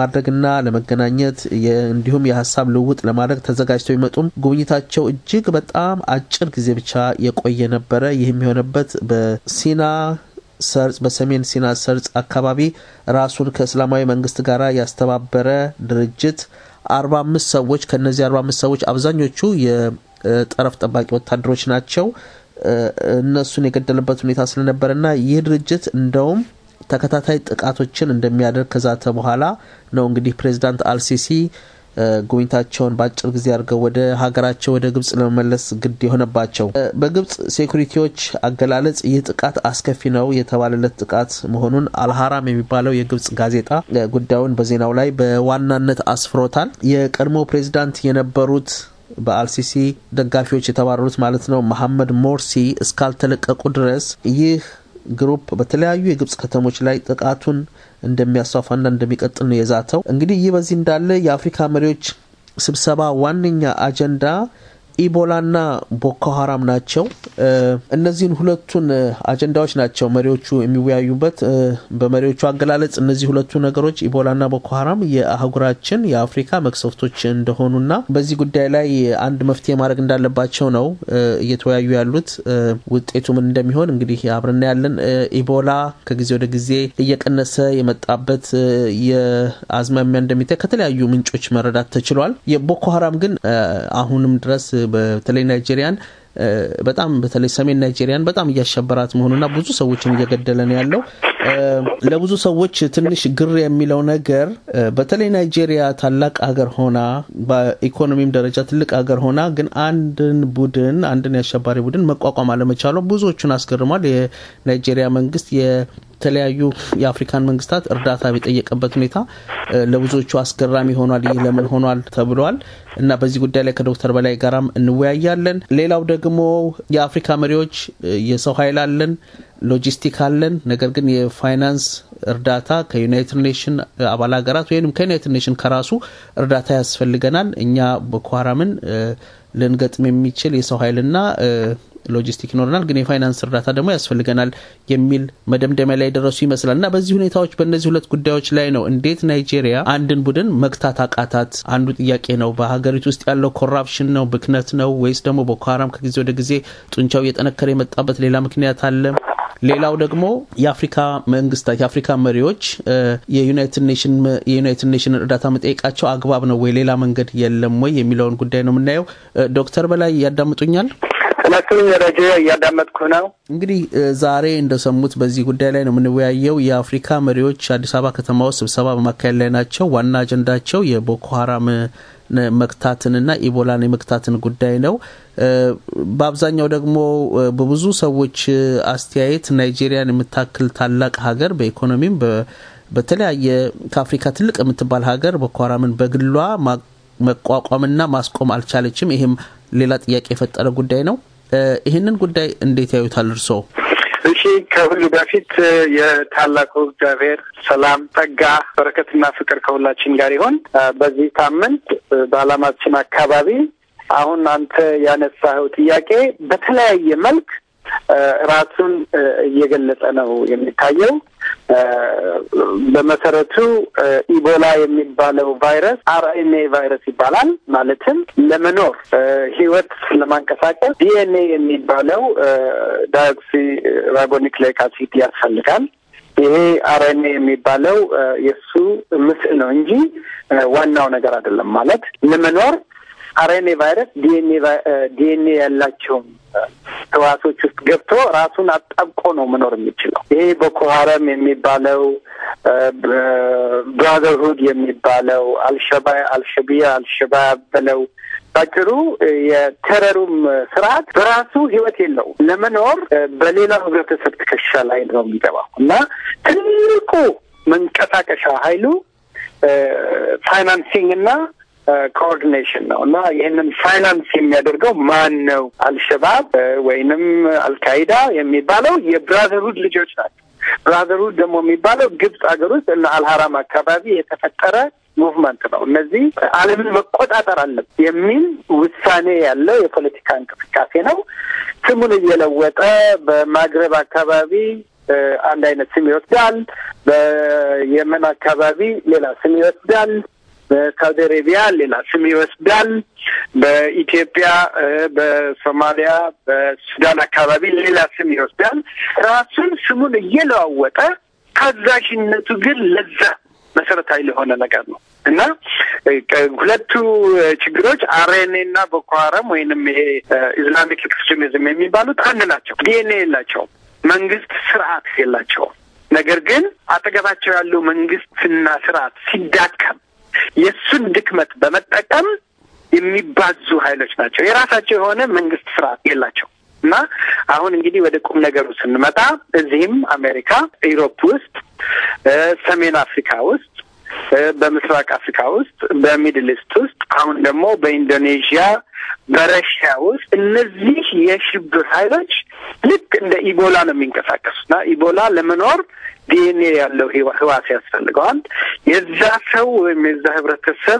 ለማድረግና ለመገናኘት እንዲሁም የሐሳብ ልውውጥ ለማድረግ ተዘጋጅተው ይመጡም ጉብኝታቸው እጅግ በጣም አጭር ጊዜ ብቻ የቆየ ነበር። ይህም የሆነበት በሲና ሰርጽ በሰሜን ሲና ሰርጽ አካባቢ ራሱን ከእስላማዊ መንግስት ጋር ያስተባበረ ድርጅት አርባ አምስት ሰዎች ከነዚህ አርባ አምስት ሰዎች አብዛኞቹ የጠረፍ ጠባቂ ወታደሮች ናቸው እነሱን የገደለበት ሁኔታ ስለነበርና ይህ ድርጅት እንደውም ተከታታይ ጥቃቶችን እንደሚያደርግ ከዛተ በኋላ ነው እንግዲህ ፕሬዝዳንት አልሲሲ ጉብኝታቸውን ባጭር ጊዜ አድርገው ወደ ሀገራቸው ወደ ግብጽ ለመመለስ ግድ የሆነባቸው። በግብጽ ሴኩሪቲዎች አገላለጽ ይህ ጥቃት አስከፊ ነው የተባለለት ጥቃት መሆኑን አልሐራም የሚባለው የግብጽ ጋዜጣ ጉዳዩን በዜናው ላይ በዋናነት አስፍሮታል። የቀድሞ ፕሬዝዳንት የነበሩት በአልሲሲ ደጋፊዎች የተባረሩት ማለት ነው መሐመድ ሞርሲ እስካልተለቀቁ ድረስ ይህ ግሩፕ በተለያዩ የግብጽ ከተሞች ላይ ጥቃቱን እንደሚያስፋፋና እንደሚቀጥል ነው የዛተው። እንግዲህ ይህ በዚህ እንዳለ የአፍሪካ መሪዎች ስብሰባ ዋነኛ አጀንዳ ኢቦላና ቦኮ ሀራም ናቸው። እነዚህን ሁለቱን አጀንዳዎች ናቸው መሪዎቹ የሚወያዩበት። በመሪዎቹ አገላለጽ እነዚህ ሁለቱ ነገሮች ኢቦላና ቦኮ ሀራም የአህጉራችን የአፍሪካ መክሰፍቶች እንደሆኑና በዚህ ጉዳይ ላይ አንድ መፍትሄ ማድረግ እንዳለባቸው ነው እየተወያዩ ያሉት። ውጤቱ ምን እንደሚሆን እንግዲህ አብረና ያለን። ኢቦላ ከጊዜ ወደ ጊዜ እየቀነሰ የመጣበት የአዝማሚያ እንደሚታይ ከተለያዩ ምንጮች መረዳት ተችሏል። የቦኮ ሀራም ግን አሁንም ድረስ በተለይ ናይጄሪያን በጣም በተለይ ሰሜን ናይጄሪያን በጣም እያሸበራት መሆኑና ብዙ ሰዎችን እየገደለ ነው ያለው። ለብዙ ሰዎች ትንሽ ግር የሚለው ነገር በተለይ ናይጄሪያ ታላቅ ሀገር ሆና በኢኮኖሚም ደረጃ ትልቅ ሀገር ሆና ግን አንድን ቡድን አንድን ያሸባሪ ቡድን መቋቋም አለመቻሉ ብዙዎቹን አስገርሟል። የናይጄሪያ መንግስት የተለያዩ የአፍሪካን መንግስታት እርዳታ በጠየቀበት ሁኔታ ለብዙዎቹ አስገራሚ ሆኗል። ይህ ለምን ሆኗል ተብሏል እና በዚህ ጉዳይ ላይ ከዶክተር በላይ ጋራም እንወያያለን። ሌላው ደግሞ የአፍሪካ መሪዎች የሰው ኃይል አለን ሎጂስቲክ አለን ነገር ግን የፋይናንስ እርዳታ ከዩናይትድ ኔሽን አባል ሀገራት ወይንም ከዩናይትድ ኔሽን ከራሱ እርዳታ ያስፈልገናል እኛ ቦኮ ሀራምን ልንገጥም የሚችል የሰው ኃይልና ሎጂስቲክ ይኖርናል ግን የፋይናንስ እርዳታ ደግሞ ያስፈልገናል የሚል መደምደሚያ ላይ ደረሱ ይመስላልና በዚህ ሁኔታዎች በእነዚህ ሁለት ጉዳዮች ላይ ነው እንዴት ናይጄሪያ አንድን ቡድን መክታት አቃታት አንዱ ጥያቄ ነው። በሀገሪቱ ውስጥ ያለው ኮራፕሽን ነው ብክነት ነው ወይስ ደግሞ ቦኮ ሀራም ከጊዜ ወደ ጊዜ ጡንቻው እየጠነከረ የመጣበት ሌላ ምክንያት አለ? ሌላው ደግሞ የአፍሪካ መንግስታት የአፍሪካ መሪዎች የዩናይትድ ኔሽን የዩናይትድ ኔሽን እርዳታ መጠየቃቸው አግባብ ነው ወይ ሌላ መንገድ የለም ወይ የሚለውን ጉዳይ ነው የምናየው። ዶክተር በላይ ያዳምጡኛል? ለከኝ ረጀ ያዳመጥኩ ነው። እንግዲህ ዛሬ እንደሰሙት በዚህ ጉዳይ ላይ ነው የምንወያየው። የአፍሪካ መሪዎች አዲስ አበባ ከተማ ውስጥ ስብሰባ በማካሄድ ላይ ናቸው። ዋና አጀንዳቸው የቦኮ ሀራም መክታትንና ኢቦላን የመክታትን ጉዳይ ነው። በአብዛኛው ደግሞ በብዙ ሰዎች አስተያየት ናይጄሪያን የምታክል ታላቅ ሀገር በኢኮኖሚም በተለያየ ከአፍሪካ ትልቅ የምትባል ሀገር ቦኮ ሀራምን በግሏ መቋቋምና ማስቆም አልቻለችም። ይሄም ሌላ ጥያቄ የፈጠረ ጉዳይ ነው። ይሄንን ጉዳይ እንዴት ያዩታል እርሶ? እሺ ከሁሉ በፊት የታላቁ እግዚአብሔር ሰላም ጸጋ በረከትና ፍቅር ከሁላችን ጋር ይሁን። በዚህ ሳምንት በዓለማችን አካባቢ አሁን አንተ ያነሳኸው ጥያቄ በተለያየ መልክ ራሱን እየገለጸ ነው የሚታየው። በመሰረቱ ኢቦላ የሚባለው ቫይረስ አርኤንኤ ቫይረስ ይባላል። ማለትም ለመኖር ህይወት ለማንቀሳቀስ ዲኤንኤ የሚባለው ዳይኦክሲ ራይቦኒክሌክ አሲድ ያስፈልጋል። ይሄ አርኤንኤ የሚባለው የሱ ምስል ነው እንጂ ዋናው ነገር አይደለም። ማለት ለመኖር አርኤንኤ ቫይረስ ዲኤንኤ ዲኤንኤ ያላቸው ተዋሶች ውስጥ ገብቶ ራሱን አጣብቆ ነው መኖር የሚችለው። ይሄ ቦኮ ሀራም የሚባለው ብራዘርሁድ የሚባለው አልሸባብ አልሸቢያ አልሸባብ ብለው ባጭሩ የተረሩም ስርዓት በራሱ ህይወት የለው ለመኖር በሌላ ህብረተሰብ ትከሻ ላይ ነው የሚገባው እና ትልቁ መንቀሳቀሻ ኃይሉ ፋይናንሲንግ እና ኮኦርዲኔሽን ነው እና ይሄንን ፋይናንስ የሚያደርገው ማን ነው? አልሸባብ ወይንም አልካይዳ የሚባለው የብራዘርሁድ ልጆች ናቸው። ብራዘርሁድ ደግሞ የሚባለው ግብጽ ሀገር ውስጥ እና አልሐራም አካባቢ የተፈጠረ ሙቭመንት ነው። እነዚህ ዓለምን መቆጣጠር አለበት የሚል ውሳኔ ያለው የፖለቲካ እንቅስቃሴ ነው። ስሙን እየለወጠ በማግረብ አካባቢ አንድ አይነት ስም ይወስዳል። በየመን አካባቢ ሌላ ስም ይወስዳል። በሳውዲ አረቢያ ሌላ ስም ይወስዳል። በኢትዮጵያ፣ በሶማሊያ፣ በሱዳን አካባቢ ሌላ ስም ይወስዳል። ራሱን ስሙን እየለዋወጠ ታዛዥነቱ ግን ለዛ መሰረታዊ ለሆነ ነገር ነው እና ሁለቱ ችግሮች አርኤንኤ እና ቦኮ ሀራም ወይንም ይሄ ኢስላሚክ ኤክስትሪሚዝም የሚባሉት አንድ ናቸው። ዲኤንኤ የላቸውም። መንግስት ስርዓት የላቸውም። ነገር ግን አጠገባቸው ያለው መንግስትና ስርዓት ሲዳከም የሱን ድክመት በመጠቀም የሚባዙ ኃይሎች ናቸው። የራሳቸው የሆነ መንግስት ስርዓት የላቸው እና አሁን እንግዲህ ወደ ቁም ነገሩ ስንመጣ እዚህም አሜሪካ፣ ኢሮፕ ውስጥ፣ ሰሜን አፍሪካ ውስጥ፣ በምስራቅ አፍሪካ ውስጥ፣ በሚድል ኢስት ውስጥ፣ አሁን ደግሞ በኢንዶኔዥያ፣ በረሽያ ውስጥ እነዚህ የሽብር ኃይሎች ልክ እንደ ኢቦላ ነው የሚንቀሳቀሱና ኢቦላ ለመኖር ዲኤንኤ ያለው ህዋስ ያስፈልገዋል። የዛ ሰው ወይም የዛ ህብረተሰብ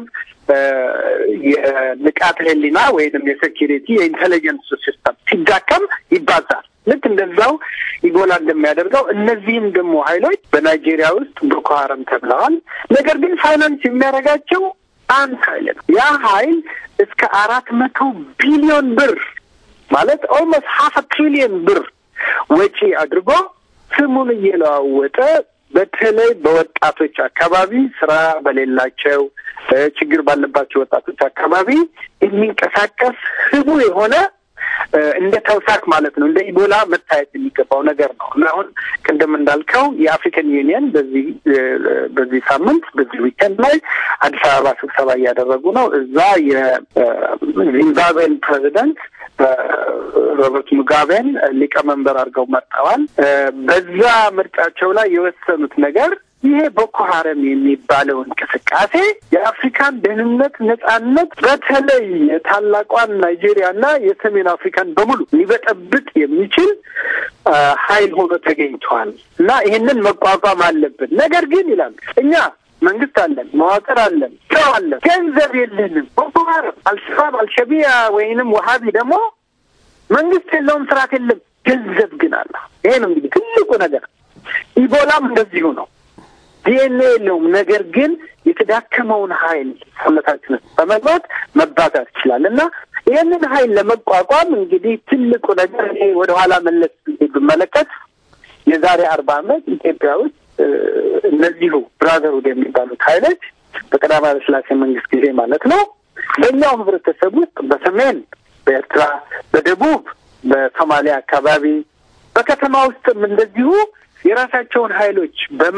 የንቃተ ህሊና ወይንም የሴኪሪቲ የኢንቴሊጀንስ ሲስተም ሲዳከም ይባዛል። ልክ እንደዛው ኢቦላ እንደሚያደርገው እነዚህም ደግሞ ኃይሎች በናይጄሪያ ውስጥ ቦኮ ሀራም ተብለዋል። ነገር ግን ፋይናንስ የሚያደርጋቸው አንድ ኃይል ነው። ያ ኃይል እስከ አራት መቶ ቢሊዮን ብር ማለት ኦልሞስት ሀፍ ትሪሊየን ብር ወጪ አድርጎ ስሙን እየለዋወጠ በተለይ በወጣቶች አካባቢ ስራ በሌላቸው ችግር ባለባቸው ወጣቶች አካባቢ የሚንቀሳቀስ ህቡ የሆነ እንደ ተውሳክ ማለት ነው። እንደ ኢቦላ መታየት የሚገባው ነገር ነው እና አሁን ቅድም እንዳልከው የአፍሪካን ዩኒየን በዚህ በዚህ ሳምንት በዚህ ዊኬንድ ላይ አዲስ አበባ ስብሰባ እያደረጉ ነው። እዛ የዚምባብዌን ፕሬዚደንት ሮበርት ሙጋቤን ሊቀመንበር አድርገው መርጠዋል። በዛ ምርጫቸው ላይ የወሰኑት ነገር ይሄ ቦኮ ሀራም የሚባለው እንቅስቃሴ የአፍሪካን ደህንነት፣ ነጻነት በተለይ የታላቋን ናይጄሪያና የሰሜን አፍሪካን በሙሉ ሊበጠብጥ የሚችል ኃይል ሆኖ ተገኝቷል እና ይሄንን መቋቋም አለብን። ነገር ግን ይላል እኛ መንግስት አለን፣ መዋቅር አለን፣ ሰው አለን፣ ገንዘብ የለንም። ቦኮ ሀራም፣ አልሸባብ፣ አልሸቢያ ወይንም ወሃቢ ደግሞ መንግስት የለውም፣ ስርዓት የለም፣ ገንዘብ ግን አለ። ይሄ ነው እንግዲህ ትልቁ ነገር። ኢቦላም እንደዚሁ ነው። ዲኤንኤ የለውም፣ ነገር ግን የተዳከመውን ኃይል ሰውነታችን በመግባት መባዛት ይችላል እና ይህንን ኃይል ለመቋቋም እንግዲህ ትልቁ ነገር እኔ ወደኋላ መለስ ብመለከት የዛሬ አርባ ዓመት ኢትዮጵያ ውስጥ እነዚሁ ብራዘርሁድ የሚባሉት ኃይሎች በቀዳማዊ ኃይለ ሥላሴ መንግስት ጊዜ ማለት ነው በእኛው ህብረተሰብ ውስጥ በሰሜን፣ በኤርትራ፣ በደቡብ፣ በሶማሊያ አካባቢ በከተማ ውስጥም እንደዚሁ የራሳቸውን ኃይሎች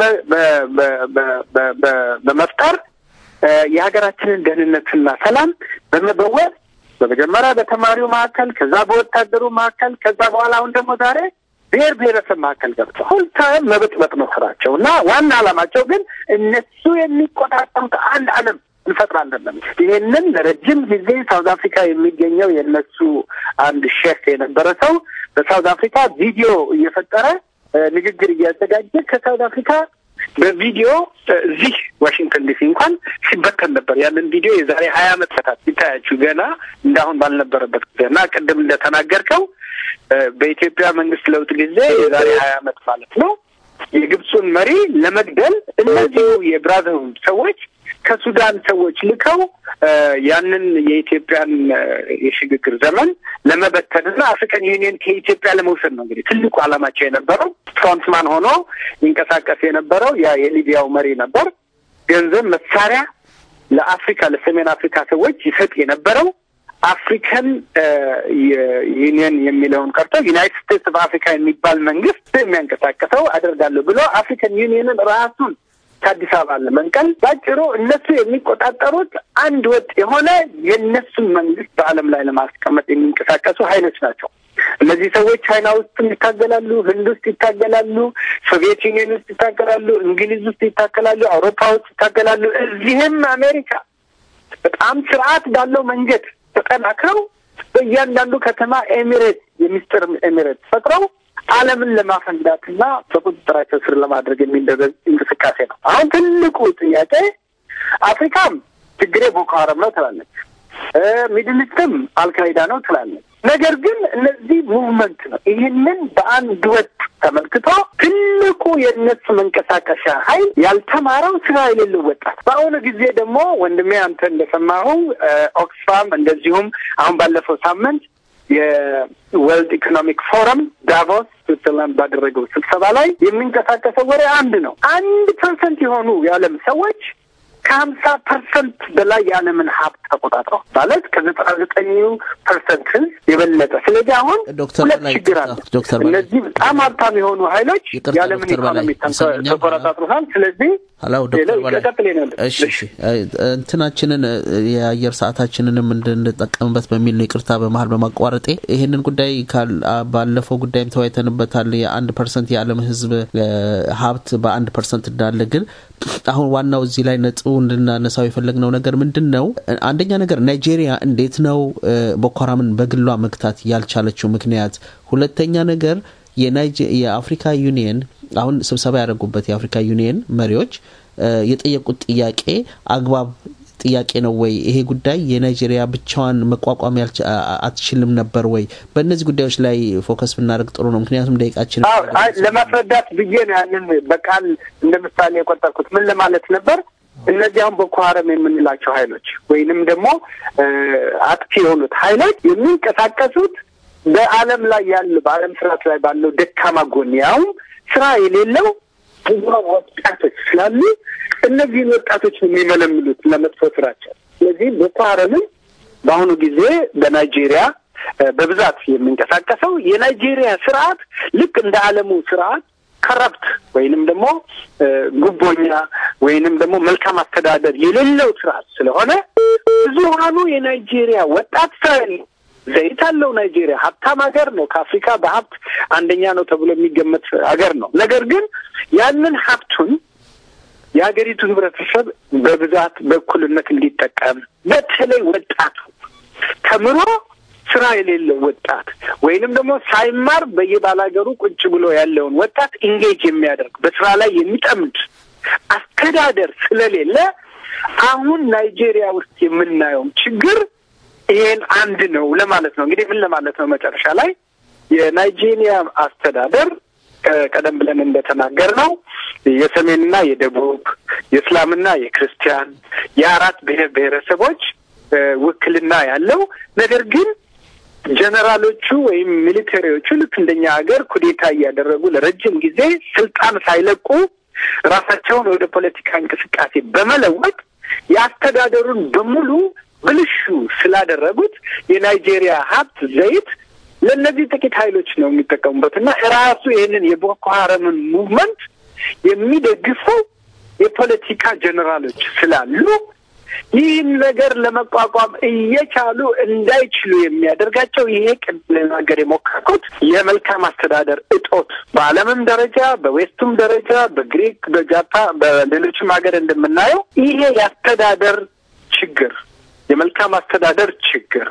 በመፍጠር የሀገራችንን ደህንነትና ሰላም በመበወር በመጀመሪያ በተማሪው መካከል፣ ከዛ በወታደሩ መካከል፣ ከዛ በኋላ አሁን ደግሞ ዛሬ ብሔር ብሔረሰብ መካከል ገብተው ሁልታም መበጥበጥ ነው ስራቸው እና ዋና ዓላማቸው ግን እነሱ የሚቆጣጠሩት አንድ ዓለም እንፈጥራለን። ይሄንን ለረጅም ጊዜ ሳውዝ አፍሪካ የሚገኘው የነሱ አንድ ሼፍ የነበረ ሰው በሳውዝ አፍሪካ ቪዲዮ እየፈጠረ ንግግር እያዘጋጀ ከሳውዝ አፍሪካ በቪዲዮ እዚህ ዋሽንግተን ዲሲ እንኳን ሲበተን ነበር። ያንን ቪዲዮ የዛሬ ሀያ ዓመት ፈታት ይታያችሁ ገና እንዳሁን ባልነበረበት ጊዜና ቅድም እንደተናገርከው በኢትዮጵያ መንግስት ለውጥ ጊዜ የዛሬ ሀያ ዓመት ማለት ነው የግብፁን መሪ ለመግደል እነዚህ የብራዘርሁድ ሰዎች ከሱዳን ሰዎች ልከው ያንን የኢትዮጵያን የሽግግር ዘመን ለመበተንና አፍሪካን ዩኒየን ከኢትዮጵያ ለመውሰድ ነው እንግዲህ ትልቁ ዓላማቸው የነበረው። ፍሮንትማን ሆኖ ይንቀሳቀስ የነበረው ያ የሊቢያው መሪ ነበር። ገንዘብ፣ መሳሪያ ለአፍሪካ ለሰሜን አፍሪካ ሰዎች ይሰጥ የነበረው አፍሪካን ዩኒየን የሚለውን ቀርቶ ዩናይትድ ስቴትስ ኦፍ አፍሪካ የሚባል መንግስት የሚያንቀሳቀሰው አደርጋለሁ ብሎ አፍሪካን ዩኒየንን ራሱን ከአዲስ አበባ ለመንቀል ባጭሩ እነሱ የሚቆጣጠሩት አንድ ወጥ የሆነ የእነሱን መንግስት በዓለም ላይ ለማስቀመጥ የሚንቀሳቀሱ ኃይሎች ናቸው። እነዚህ ሰዎች ቻይና ውስጥ ይታገላሉ፣ ህንድ ውስጥ ይታገላሉ፣ ሶቪየት ዩኒየን ውስጥ ይታገላሉ፣ እንግሊዝ ውስጥ ይታገላሉ፣ አውሮፓ ውስጥ ይታገላሉ። እዚህም አሜሪካ በጣም ስርዓት ባለው መንገድ ተጠናክረው በእያንዳንዱ ከተማ ኤሚሬት የሚስጥር ኤሚሬት ፈጥረው ዓለምን ለማፈንዳትና በቁጥጥራቸው ስር ለማድረግ የሚደረግ እንቅስቃሴ ነው። አሁን ትልቁ ጥያቄ አፍሪካም ችግሬ ቦኮ ሀራም ነው ትላለች፣ ሚድል ኢስትም አልካይዳ ነው ትላለች፣ ነገር ግን እነዚህ ሙቭመንት ነው ይሄንን በአንድ ወጥ ተመልክቶ ትልቁ የነሱ መንቀሳቀሻ ኃይል ያልተማረው ስራ የሌለው ወጣት በአሁኑ ጊዜ ደግሞ ወንድሜ አንተ እንደሰማኸው ኦክስፋም እንደዚሁም አሁን ባለፈው ሳምንት የወርልድ ኢኮኖሚክ ፎረም ዳቮስ ስዊዘርላንድ ባደረገው ስብሰባ ላይ የሚንቀሳቀሰው ወሬ አንድ ነው አንድ ፐርሰንት የሆኑ የዓለም ሰዎች ከሀምሳ ፐርሰንት በላይ የዓለምን ሀብት ተቆጣጥረው ማለት ከዘጠና ዘጠኝ ፐርሰንት የበለጠ ስለዚህ አሁን ሁለት ችግር አለ እነዚህ በጣም ሀብታም የሆኑ ኃይሎች የዓለምን ኢኮኖሚ ተቆጣጥረዋል ስለዚህ አላው ዶክተር ባላ እሺ እሺ እንትናችንን የአየር ሰዓታችንንም እንድንጠቀምበት በሚል ነው ይቅርታ በመሃል በማቋረጤ ይሄንን ጉዳይ ባለፈው ጉዳይም ተወያይተንበታል የአንድ ፐርሰንት የዓለም ህዝብ ሀብት በአንድ ፐርሰንት እንዳለ ግን አሁን ዋናው እዚህ ላይ ነጥቡ እንድናነሳው የፈለግነው ነገር ምንድነው አንደኛ ነገር ናይጄሪያ እንዴት ነው ቦኮ ሃራምን በግሏ መክታት ያልቻለችው ምክንያት ሁለተኛ ነገር የናይጄሪያ የአፍሪካ ዩኒየን አሁን ስብሰባ ያደረጉበት የአፍሪካ ዩኒየን መሪዎች የጠየቁት ጥያቄ አግባብ ጥያቄ ነው ወይ ይሄ ጉዳይ የናይጄሪያ ብቻዋን መቋቋም አትችልም ነበር ወይ በእነዚህ ጉዳዮች ላይ ፎከስ ብናደርግ ጥሩ ነው ምክንያቱም ደቂቃችን አይ ለማስረዳት ብዬ ነው ያንን በቃል እንደምሳሌ የቆጠርኩት ምን ለማለት ነበር እነዚህ አሁን ቦኮ ሃራም የምንላቸው ኃይሎች ወይንም ደግሞ አጥፊ የሆኑት ኃይሎች የሚንቀሳቀሱት በዓለም ላይ ያለው በዓለም ስርዓት ላይ ባለው ደካማ ጎን ያው ስራ የሌለው ብዙ ወጣቶች ስላሉ እነዚህ ወጣቶች የሚመለምሉት ለመጥፎ ስራቸው ስለዚህ ቦኮ ሃራምን በአሁኑ ጊዜ በናይጄሪያ በብዛት የሚንቀሳቀሰው የናይጄሪያ ስርዓት ልክ እንደ ዓለሙ ስርዓት ከረፕት ወይንም ደግሞ ጉቦኛ ወይንም ደግሞ መልካም አስተዳደር የሌለው ስርዓት ስለሆነ ብዙሃኑ የናይጄሪያ ወጣት ሳይል ዘይት አለው ናይጄሪያ ሀብታም ሀገር ነው ከአፍሪካ በሀብት አንደኛ ነው ተብሎ የሚገመት ሀገር ነው ነገር ግን ያንን ሀብቱን የሀገሪቱ ህብረተሰብ በብዛት በእኩልነት እንዲጠቀም በተለይ ወጣቱ ተምሮ ስራ የሌለው ወጣት ወይንም ደግሞ ሳይማር በየባላገሩ ቁጭ ብሎ ያለውን ወጣት ኢንጌጅ የሚያደርግ በስራ ላይ የሚጠምድ አስተዳደር ስለሌለ አሁን ናይጄሪያ ውስጥ የምናየው ችግር ይሄን አንድ ነው ለማለት ነው እንግዲህ ምን ለማለት ነው መጨረሻ ላይ የናይጄሪያ አስተዳደር ቀደም ብለን እንደተናገርነው የሰሜንና የደቡብ የእስላምና የክርስቲያን የአራት ብሔር ብሔረሰቦች ውክልና ያለው ነገር ግን ጀነራሎቹ ወይም ሚሊተሪዎቹ ልክ እንደኛ ሀገር ኩዴታ ያደረጉ ለረጅም ጊዜ ስልጣን ሳይለቁ ራሳቸውን ወደ ፖለቲካ እንቅስቃሴ በመለወጥ ያስተዳደሩን በሙሉ ብልሹ ስላደረጉት የናይጄሪያ ሀብት ዘይት ለነዚህ ጥቂት ኃይሎች ነው የሚጠቀሙበትና ራሱ ይሄንን የቦኮ ሃራምን ሙቭመንት የሚደግፉ የፖለቲካ ጀነራሎች ስላሉ ይህን ነገር ለመቋቋም እየቻሉ እንዳይችሉ የሚያደርጋቸው ይሄ ቅድም ነገር የሞከርኩት የመልካም አስተዳደር እጦት በዓለምም ደረጃ በዌስቱም ደረጃ በግሪክ በጃፓን በሌሎችም ሀገር እንደምናየው ይሄ የአስተዳደር ችግር የመልካም አስተዳደር ችግር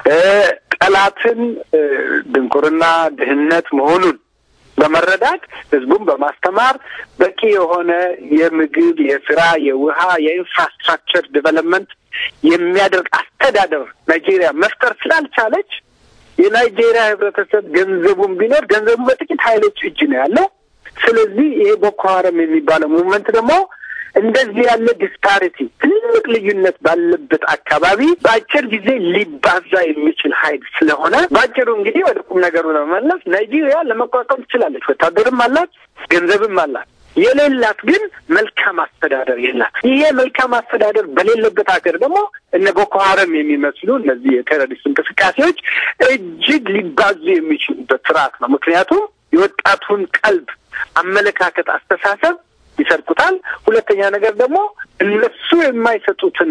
ጠላትን ድንቁርና ድህነት መሆኑን በመረዳት ህዝቡን በማስተማር በቂ የሆነ የምግብ የስራ የውሃ የኢንፍራስትራክቸር ዲቨሎፕመንት የሚያደርግ አስተዳደር ናይጄሪያ መፍጠር ስላልቻለች የናይጄሪያ ህብረተሰብ ገንዘቡን ቢኖር ገንዘቡ በጥቂት ኃይሎች እጅ ነው ያለው ስለዚህ ይሄ ቦኮ ሃራም የሚባለው ሙቭመንት ደግሞ እንደዚህ ያለ ዲስፓሪቲ ትልቅ ልዩነት ባለበት አካባቢ በአጭር ጊዜ ሊባዛ የሚችል ኃይል ስለሆነ ባጭሩ እንግዲህ ወደ ቁም ነገሩ ለመመለስ ናይጄሪያ ለመቋቋም ትችላለች ወታደርም አላት ገንዘብም አላት የሌላት ግን መልካም አስተዳደር የላት ይሄ መልካም አስተዳደር በሌለበት ሀገር ደግሞ እነ ቦኮ ሃራም የሚመስሉ እነዚህ የቴሮሪስት እንቅስቃሴዎች እጅግ ሊባዙ የሚችሉበት ስርዓት ነው ምክንያቱም የወጣቱን ቀልብ አመለካከት አስተሳሰብ ይሰርቁታል ሁለተኛ ነገር ደግሞ እነሱ የማይሰጡትን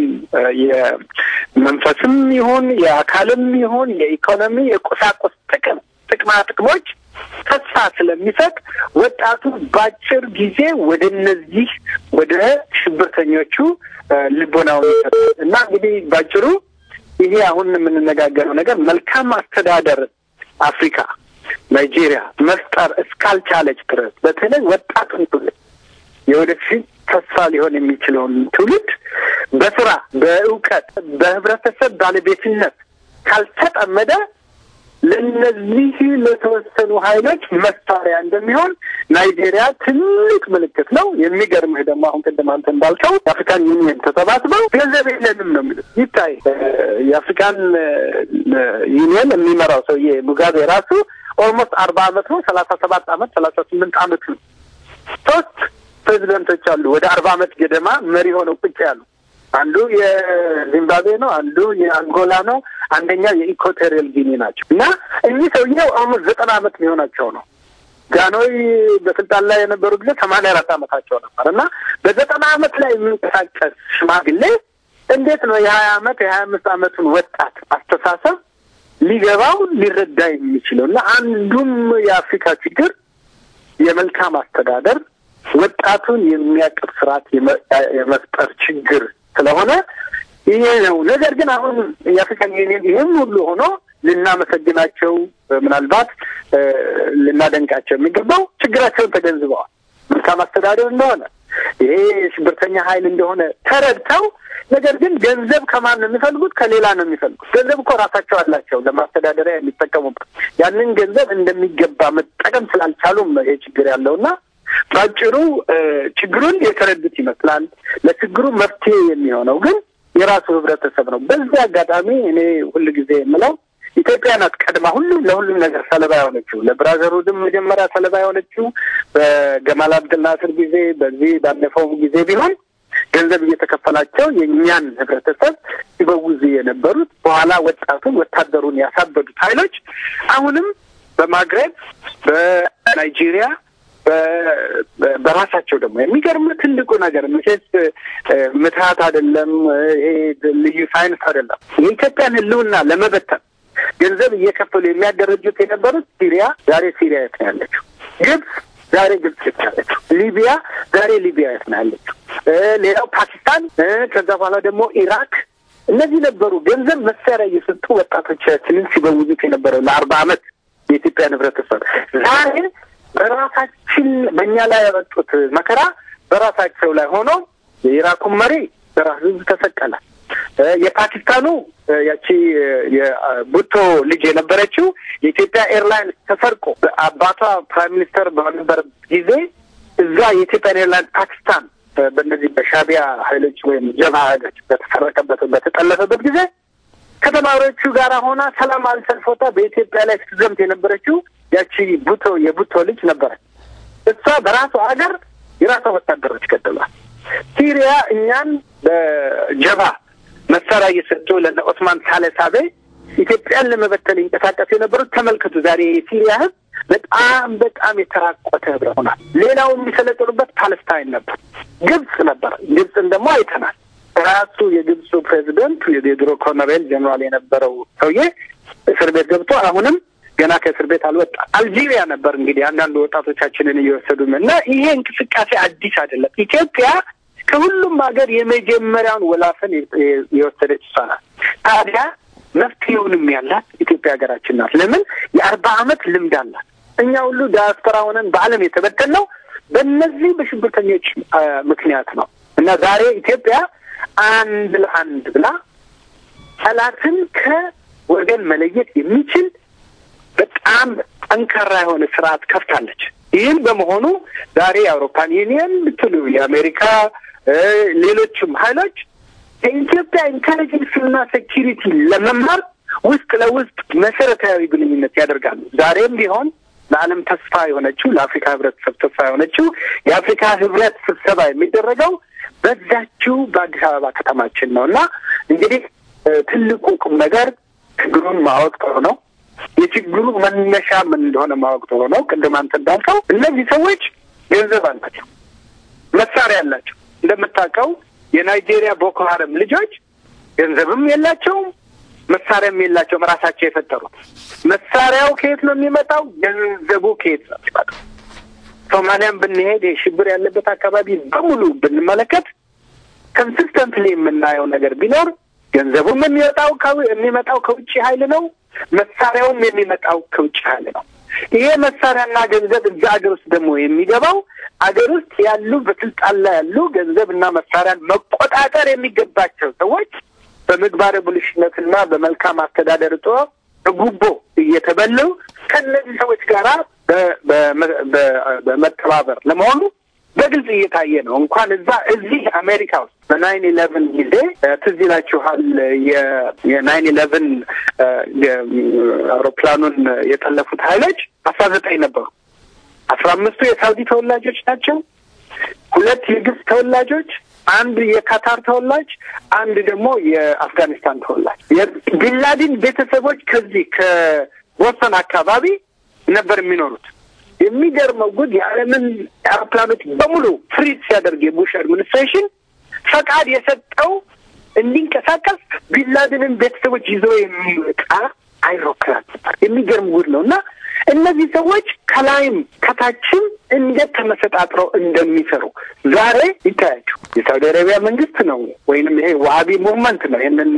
የመንፈስም ይሁን የአካልም ይሁን የኢኮኖሚ የቁሳቁስ ጥቅም ጥቅማ ጥቅሞች ተስፋ ስለሚሰጥ ወጣቱ ባጭር ጊዜ ወደ እነዚህ ወደ ሽብርተኞቹ ልቦናው ይሰጣል እና እንግዲህ ባጭሩ ይሄ አሁን የምንነጋገረው ነገር መልካም አስተዳደር አፍሪካ ናይጄሪያ መፍጠር እስካልቻለች ድረስ በተለይ ወጣቱን የወደፊት ተስፋ ሊሆን የሚችለውን ትውልድ በስራ በእውቀት በህብረተሰብ ባለቤትነት ካልተጠመደ ለነዚህ ለተወሰኑ ኃይሎች መሳሪያ እንደሚሆን ናይጄሪያ ትልቅ ምልክት ነው። የሚገርምህ ደግሞ አሁን ቅድም አንተ እንዳልከው የአፍሪካን ዩኒየን ተሰባስበው ገንዘብ የለንም ነው የሚሉት። ይታይ የአፍሪካን ዩኒየን የሚመራው ሰውዬ ሙጋቤ ራሱ ኦልሞስት አርባ አመት ነው፣ ሰላሳ ሰባት አመት ሰላሳ ስምንት አመት ነው። ሶስት ፕሬዚደንቶች አሉ ወደ አርባ አመት ገደማ መሪ ሆነው ቁጭ ያሉ። አንዱ የዚምባብዌ ነው፣ አንዱ የአንጎላ ነው፣ አንደኛው የኢኳቶሪያል ጊኒ ናቸው። እና እኚህ ሰውዬው አሁን ዘጠና አመት ሊሆናቸው ነው። ጋኖይ በስልጣን ላይ የነበሩ ጊዜ ሰማንያ አራት አመታቸው ነበር። እና በዘጠና አመት ላይ የሚንቀሳቀስ ሽማግሌ እንዴት ነው የሀያ አመት የሀያ አምስት አመቱን ወጣት አስተሳሰብ ሊገባው ሊረዳ የሚችለው? እና አንዱም የአፍሪካ ችግር የመልካም አስተዳደር ወጣቱን የሚያቅፍ ስርዓት የመፍጠር ችግር ስለሆነ ይሄ ነው። ነገር ግን አሁን የአፍሪካን ዩኒየን ይህም ሁሉ ሆኖ ልናመሰግናቸው ምናልባት ልናደንቃቸው የሚገባው ችግራቸውን ተገንዝበዋል። መልካም አስተዳደር እንደሆነ ይሄ ሽብርተኛ ኃይል እንደሆነ ተረድተው፣ ነገር ግን ገንዘብ ከማን ነው የሚፈልጉት? ከሌላ ነው የሚፈልጉት። ገንዘብ እኮ ራሳቸው አላቸው ለማስተዳደሪያ የሚጠቀሙበት። ያንን ገንዘብ እንደሚገባ መጠቀም ስላልቻሉም ይሄ ችግር ያለውና ባጭሩ ችግሩን የተረዱት ይመስላል። ለችግሩ መፍትሄ የሚሆነው ግን የራሱ ህብረተሰብ ነው። በዚህ አጋጣሚ እኔ ሁሉ ጊዜ የምለው ኢትዮጵያ ናት ቀድማ ሁሉም ለሁሉም ነገር ሰለባ የሆነችው። ለብራዘርሁድም መጀመሪያ ሰለባ የሆነችው በገማል አብደል ናስር ጊዜ፣ በዚህ ባለፈው ጊዜ ቢሆን ገንዘብ እየተከፈላቸው የእኛን ህብረተሰብ ሲበውዙ የነበሩት በኋላ ወጣቱን ወታደሩን ያሳበዱት ኃይሎች አሁንም በማግሬብ በናይጄሪያ በራሳቸው ደግሞ የሚገርም ትልቁ ነገር መቼስ ምትሃት አይደለም፣ ይሄ ልዩ ሳይንስ አይደለም። የኢትዮጵያን ህልውና ለመበተን ገንዘብ እየከፈሉ የሚያደረጁት የነበሩት ሲሪያ ዛሬ ሲሪያ የት ነው ያለችው? ግብጽ ዛሬ ግብጽ የት ነው ያለችው? ሊቢያ ዛሬ ሊቢያ የት ነው ያለችው? ሌላው ፓኪስታን፣ ከዛ በኋላ ደግሞ ኢራክ። እነዚህ ነበሩ ገንዘብ መሳሪያ እየሰጡ ወጣቶቻችንን ሲበውዙት የነበረው ለአርባ አመት የኢትዮጵያን ህብረተሰብ። ዛሬ በራሳችን በእኛ ላይ ያመጡት መከራ በራሳቸው ላይ ሆኖ የኢራኩን መሪ በራሱ ተሰቀለ። የፓኪስታኑ ያቺ የቡቶ ልጅ የነበረችው የኢትዮጵያ ኤርላይን ተሰርቆ አባቷ ፕራይም ሚኒስተር በነበረ ጊዜ እዛ የኢትዮጵያ ኤርላይን ፓኪስታን በእነዚህ በሻቢያ ኃይሎች ወይም ጀብሃ ኃይሎች በተሰረቀበት በተጠለፈበት ጊዜ ከተማሪዎቹ ጋር ሆና ሰላማዊ ሰልፍ ወጣ በኢትዮጵያ ላይ ስትዘምት የነበረችው ያቺ ቡቶ የቡቶ ልጅ ነበረች። እሷ በራሷ ሀገር የራሷ ወታደሮች ገደሏል። ሲሪያ እኛን በጀባ መሳሪያ እየሰጡ ለነ ኦስማን ሳለሳቤ ኢትዮጵያን ለመበተን ይንቀሳቀሱ የነበሩት ተመልከቱ። ዛሬ የሲሪያ ህዝብ በጣም በጣም የተራቆተ ህብረ ሆኗል። ሌላው የሚሰለጥኑበት ፓለስታይን ነበር፣ ግብጽ ነበር። ግብጽን ደግሞ አይተናል። ራሱ የግብፁ ፕሬዚደንት የድሮ ኮሎኔል ጀነራል የነበረው ሰውዬ እስር ቤት ገብቶ አሁንም ገና ከእስር ቤት አልወጣም። አልጄሪያ ነበር እንግዲህ አንዳንድ ወጣቶቻችንን እየወሰዱ እና ይሄ እንቅስቃሴ አዲስ አይደለም። ኢትዮጵያ ከሁሉም ሀገር የመጀመሪያውን ወላፈን የወሰደች እሷ ናት። ታዲያ መፍትሄውንም ያላት ኢትዮጵያ ሀገራችን ናት። ለምን የአርባ አመት ልምድ አላት። እኛ ሁሉ ዲያስፖራ ሆነን በዓለም የተበተን ነው በእነዚህ በሽብርተኞች ምክንያት ነው። እና ዛሬ ኢትዮጵያ አንድ ለአንድ ብላ ጠላትን ከወገን መለየት የሚችል በጣም ጠንካራ የሆነ ስርዓት ከፍታለች። ይህን በመሆኑ ዛሬ የአውሮፓን ዩኒየን ብትሉ የአሜሪካ ሌሎችም ኃይሎች የኢትዮጵያ ኢንቴሊጀንስና ሴኪሪቲ ለመማር ውስጥ ለውስጥ መሰረታዊ ግንኙነት ያደርጋሉ። ዛሬም ቢሆን ለዓለም ተስፋ የሆነችው ለአፍሪካ ህብረተሰብ ተስፋ የሆነችው የአፍሪካ ህብረት ስብሰባ የሚደረገው በዛችው በአዲስ አበባ ከተማችን ነው እና እንግዲህ ትልቁ ቁም ነገር ችግሩን ማወቅ ጥሩ ነው። የችግሩ መነሻ ምን እንደሆነ ማወቅ ጥሩ ነው። ቅድም አንተ እንዳልከው እነዚህ ሰዎች ገንዘብ አላቸው፣ መሳሪያ አላቸው። እንደምታውቀው የናይጄሪያ ቦኮ ሀረም ልጆች ገንዘብም የላቸውም መሳሪያም የላቸውም። ራሳቸው የፈጠሩት መሳሪያው ከየት ነው የሚመጣው? ገንዘቡ ከየት ነው የሚመጣው? ሶማሊያን ብንሄድ የሽብር ያለበት አካባቢ በሙሉ ብንመለከት ኮንሲስተንትሊ የምናየው ነገር ቢኖር ገንዘቡም የሚወጣው የሚመጣው ከውጭ ኃይል ነው፣ መሳሪያውም የሚመጣው ከውጭ ኃይል ነው። ይሄ መሳሪያና ገንዘብ እዛ አገር ውስጥ ደግሞ የሚገባው አገር ውስጥ ያሉ በስልጣን ላይ ያሉ ገንዘብና መሳሪያን መቆጣጠር የሚገባቸው ሰዎች በምግባረ ብልሽነትና በመልካም አስተዳደር እጦት ጉቦ እየተበሉ ከነዚህ ሰዎች ጋር በመተባበር ለመሆኑ በግልጽ እየታየ ነው። እንኳን እዛ እዚህ አሜሪካ ውስጥ በናይን ኢሌቨን ጊዜ ትዝ ይላችኋል የናይን ኢሌቨን አውሮፕላኑን የጠለፉት ኃይሎች አስራ ዘጠኝ ነበሩ። አስራ አምስቱ የሳውዲ ተወላጆች ናቸው፣ ሁለት የግብጽ ተወላጆች፣ አንድ የካታር ተወላጅ፣ አንድ ደግሞ የአፍጋኒስታን ተወላጅ። የቢንላዲን ቤተሰቦች ከዚህ ከቦስተን አካባቢ ነበር የሚኖሩት። የሚገርመው ጉድ የዓለምን አውሮፕላኖች በሙሉ ፍሪዝ ሲያደርግ የቡሽ አድሚኒስትሬሽን ፈቃድ የሰጠው እንዲንቀሳቀስ ቢንላዲንን ቤተሰቦች ይዞ የሚወጣ አይሮፕላን ነበር። የሚገርም ጉድ ነው። እና እነዚህ ሰዎች ከላይም ከታችም እንዴት ተመሰጣጥረው እንደሚሰሩ ዛሬ ይታያቸው። የሳውዲ አረቢያ መንግስት ነው ወይንም ይሄ ዋሃቢ ሙቭመንት ነው ይሄንን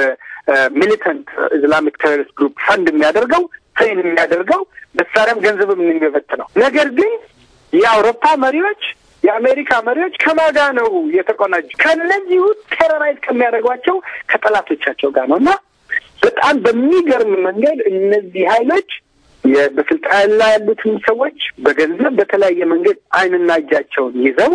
የሚሊታንት ኢስላሚክ ቴሮሪስት ግሩፕ ፈንድ የሚያደርገው ትሬን የሚያደርገው መሳሪያም ገንዘብም የሚበትነው። ነገር ግን የአውሮፓ መሪዎች የአሜሪካ መሪዎች ከማጋ ነው የተቆናጁ ከነዚሁ ቴሮራይዝ ከሚያደርጓቸው ከጠላቶቻቸው ጋር ነውና በጣም በሚገርም መንገድ እነዚህ ኃይሎች በስልጣን ላይ ያሉትን ሰዎች በገንዘብ በተለያየ መንገድ አይንና እጃቸውን ይዘው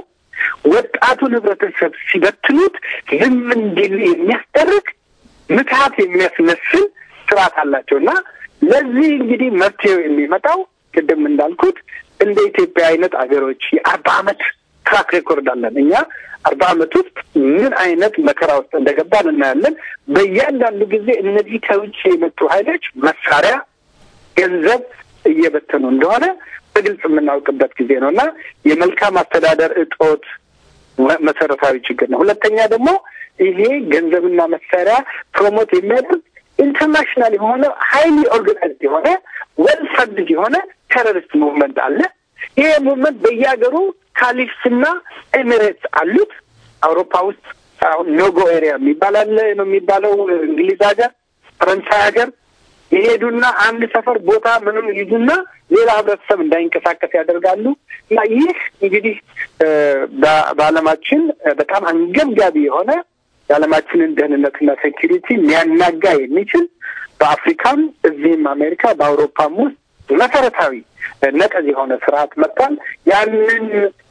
ወጣቱን ህብረተሰብ ሲበትኑት ዝም እንዲል የሚያስደርግ ምትሃት የሚያስመስል ስርዓት አላቸውና ለዚህ እንግዲህ መፍትሄው የሚመጣው ቅድም እንዳልኩት እንደ ኢትዮጵያ አይነት አገሮች የአርባ ዓመት ትራክ ሬኮርድ አለን። እኛ አርባ ዓመት ውስጥ ምን አይነት መከራ ውስጥ እንደገባን እናያለን። በእያንዳንዱ ጊዜ እነዚህ ከውጭ የመጡ ኃይሎች መሳሪያ ገንዘብ እየበተኑ እንደሆነ በግልጽ የምናውቅበት ጊዜ ነውና የመልካም አስተዳደር እጦት መሰረታዊ ችግር ነው። ሁለተኛ ደግሞ ይሄ ገንዘብና መሳሪያ ፕሮሞት የሚያደርግ ኢንተርናሽናል የሆነ ሃይሊ ኦርጋናይዝድ የሆነ ዌል ፈንድድ የሆነ ቴሮሪስት ሙቭመንት አለ። ይሄ ሙቭመንት በየሀገሩ ካሊፍስና ኤሚሬትስ አሉት። አውሮፓ ውስጥ አሁን ኖጎ ኤሪያ የሚባል አለ ነው የሚባለው። እንግሊዝ ሀገር፣ ፈረንሳይ ሀገር ይሄዱና አንድ ሰፈር ቦታ ምንም ይዙና ሌላ ህብረተሰብ እንዳይንቀሳቀስ ያደርጋሉ። እና ይህ እንግዲህ በዓለማችን በጣም አንገብጋቢ የሆነ የዓለማችንን ደህንነትና ሴኪሪቲ ሊያናጋ የሚችል በአፍሪካም እዚህም አሜሪካ በአውሮፓም ውስጥ መሰረታዊ ነቀዝ የሆነ ስርዓት መጥቷል። ያንን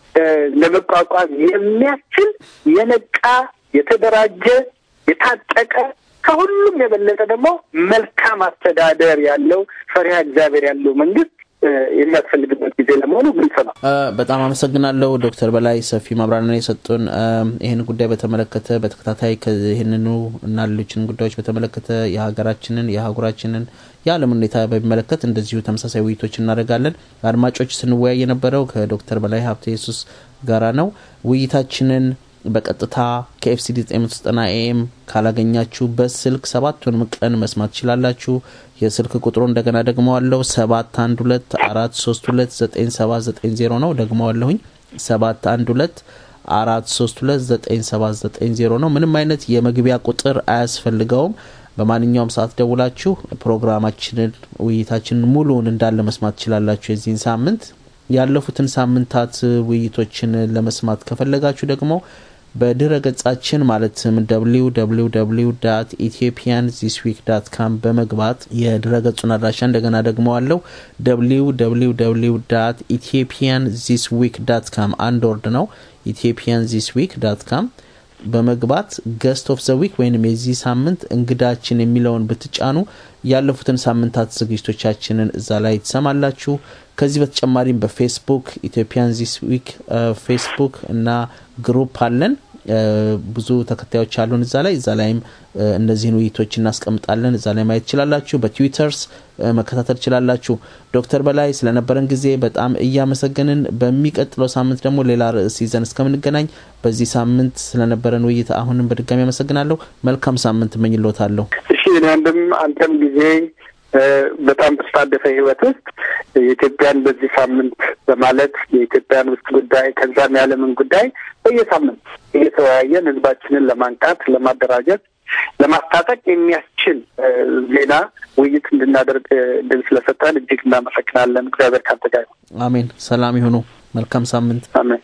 ለመቋቋም የሚያስችል የነቃ የተደራጀ የታጠቀ ከሁሉም የበለጠ ደግሞ መልካም አስተዳደር ያለው ፈሪሃ እግዚአብሔር ያለው መንግስት የሚያስፈልግበት ጊዜ ለመሆኑ ግልጽ ነው። በጣም አመሰግናለሁ ዶክተር በላይ ሰፊ ማብራሪያ የሰጡን። ይሄን ጉዳይ በተመለከተ በተከታታይ ከይሄንኑ እና ሌሎችን ጉዳዮች በተመለከተ የሀገራችንን የሀገራችንን የዓለም ሁኔታ በሚመለከት እንደዚሁ ተመሳሳይ ውይይቶች እናደርጋለን። አድማጮች ስንወያይ የነበረው ከዶክተር በላይ ሀብተ ኢየሱስ ጋራ ነው። ውይይታችንን በቀጥታ ከኤፍሲዲ ዘጠኝ መቶ ዘጠና ኤኤም ካላገኛችሁ በስልክ ሰባቱንም ቀን መስማት ይችላላችሁ። የስልክ ቁጥሩ እንደገና ደግመዋለሁ ሰባት አንድ ሁለት አራት ሶስት ሁለት ዘጠኝ ሰባት ዘጠኝ ዜሮ ነው። ደግመዋለሁኝ ሰባት አንድ ሁለት አራት ሶስት ሁለት ዘጠኝ ሰባት ዘጠኝ ዜሮ ነው። ምንም አይነት የመግቢያ ቁጥር አያስፈልገውም። በማንኛውም ሰዓት ደውላችሁ ፕሮግራማችንን ውይይታችንን ሙሉውን እንዳለ መስማት ይችላላችሁ። የዚህን ሳምንት ያለፉትን ሳምንታት ውይይቶችን ለመስማት ከፈለጋችሁ ደግሞ በድረ ገጻችን ማለትም ደብሊው ደብሊው ደብሊው ዶት ኢትዮጵያን ዚስ ዊክ ዶት ኮም በመግባት የድረ ገጹን አድራሻ እንደገና ደግመዋለሁ ደብሊው ደብሊው ደብሊው ዶት ኢትዮጵያን ዚስ ዊክ ዶት ኮም አንድ ወርድ ነው ኢትዮጵያን ዚስ ዊክ ዶት ኮም በመግባት ገስት ኦፍ ዘ ዊክ ወይንም የዚህ ሳምንት እንግዳችን የሚለውን ብትጫኑ ያለፉትን ሳምንታት ዝግጅቶቻችንን እዛ ላይ ተሰማላችሁ። ከዚህ በተጨማሪም በፌስቡክ ኢትዮጵያን ዚስ ዊክ ፌስቡክ እና ግሩፕ አለን። ብዙ ተከታዮች አሉን እዛ ላይ እዛ ላይም እነዚህን ውይይቶች እናስቀምጣለን። እዛ ላይ ማየት ይችላላችሁ። በትዊተርስ መከታተል ይችላላችሁ። ዶክተር በላይ ስለነበረን ጊዜ በጣም እያመሰገንን በሚቀጥለው ሳምንት ደግሞ ሌላ ርዕስ ይዘን እስከምንገናኝ በዚህ ሳምንት ስለነበረን ውይይት አሁንም በድጋሚ አመሰግናለሁ። መልካም ሳምንት እመኝልዎታለሁ። እሺ እኔም አንተም ጊዜ በጣም በተሳደፈ ህይወት ውስጥ የኢትዮጵያን በዚህ ሳምንት በማለት የኢትዮጵያን ውስጥ ጉዳይ ከዛም ያለምን ጉዳይ በየሳምንት እየተወያየን ህዝባችንን ለማንቃት ለማደራጀት ለማስታጠቅ የሚያስችል ዜና ውይይት እንድናደርግ እድል ስለሰጠን እጅግ እናመሰግናለን። እግዚአብሔር ካንተ ጋር ይሁን። አሜን። ሰላም ይሁኑ። መልካም ሳምንት። አሜን።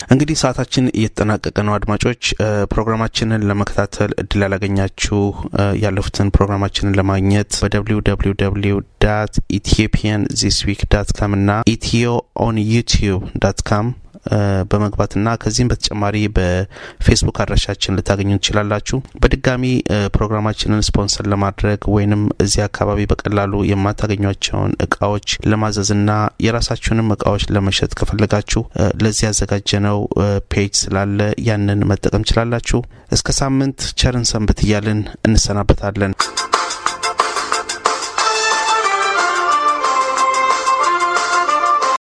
እንግዲህ ሰዓታችን እየተጠናቀቀ ነው አድማጮች ፕሮግራማችንን ለመከታተል እድል ያላገኛችሁ ያለፉትን ፕሮግራማችንን ለማግኘት በw w w dot ethiopian this week dot com እና ethio on youtube dot com በመግባትና ከዚህም በተጨማሪ በፌስቡክ አድራሻችን ልታገኙ ትችላላችሁ በድጋሚ ፕሮግራማችንን ስፖንሰር ለማድረግ ወይንም እዚህ አካባቢ በቀላሉ የማታገኙአቸውን እቃዎች ለማዘዝና የራሳችሁንም እቃዎች ለመሸጥ ከፈለጋችሁ ለዚህ ያዘጋጀነው ፔጅ ስላለ ያንን መጠቀም ትችላላችሁ እስከ ሳምንት ቸርን ሰንብት ይያልን እንሰናበታለን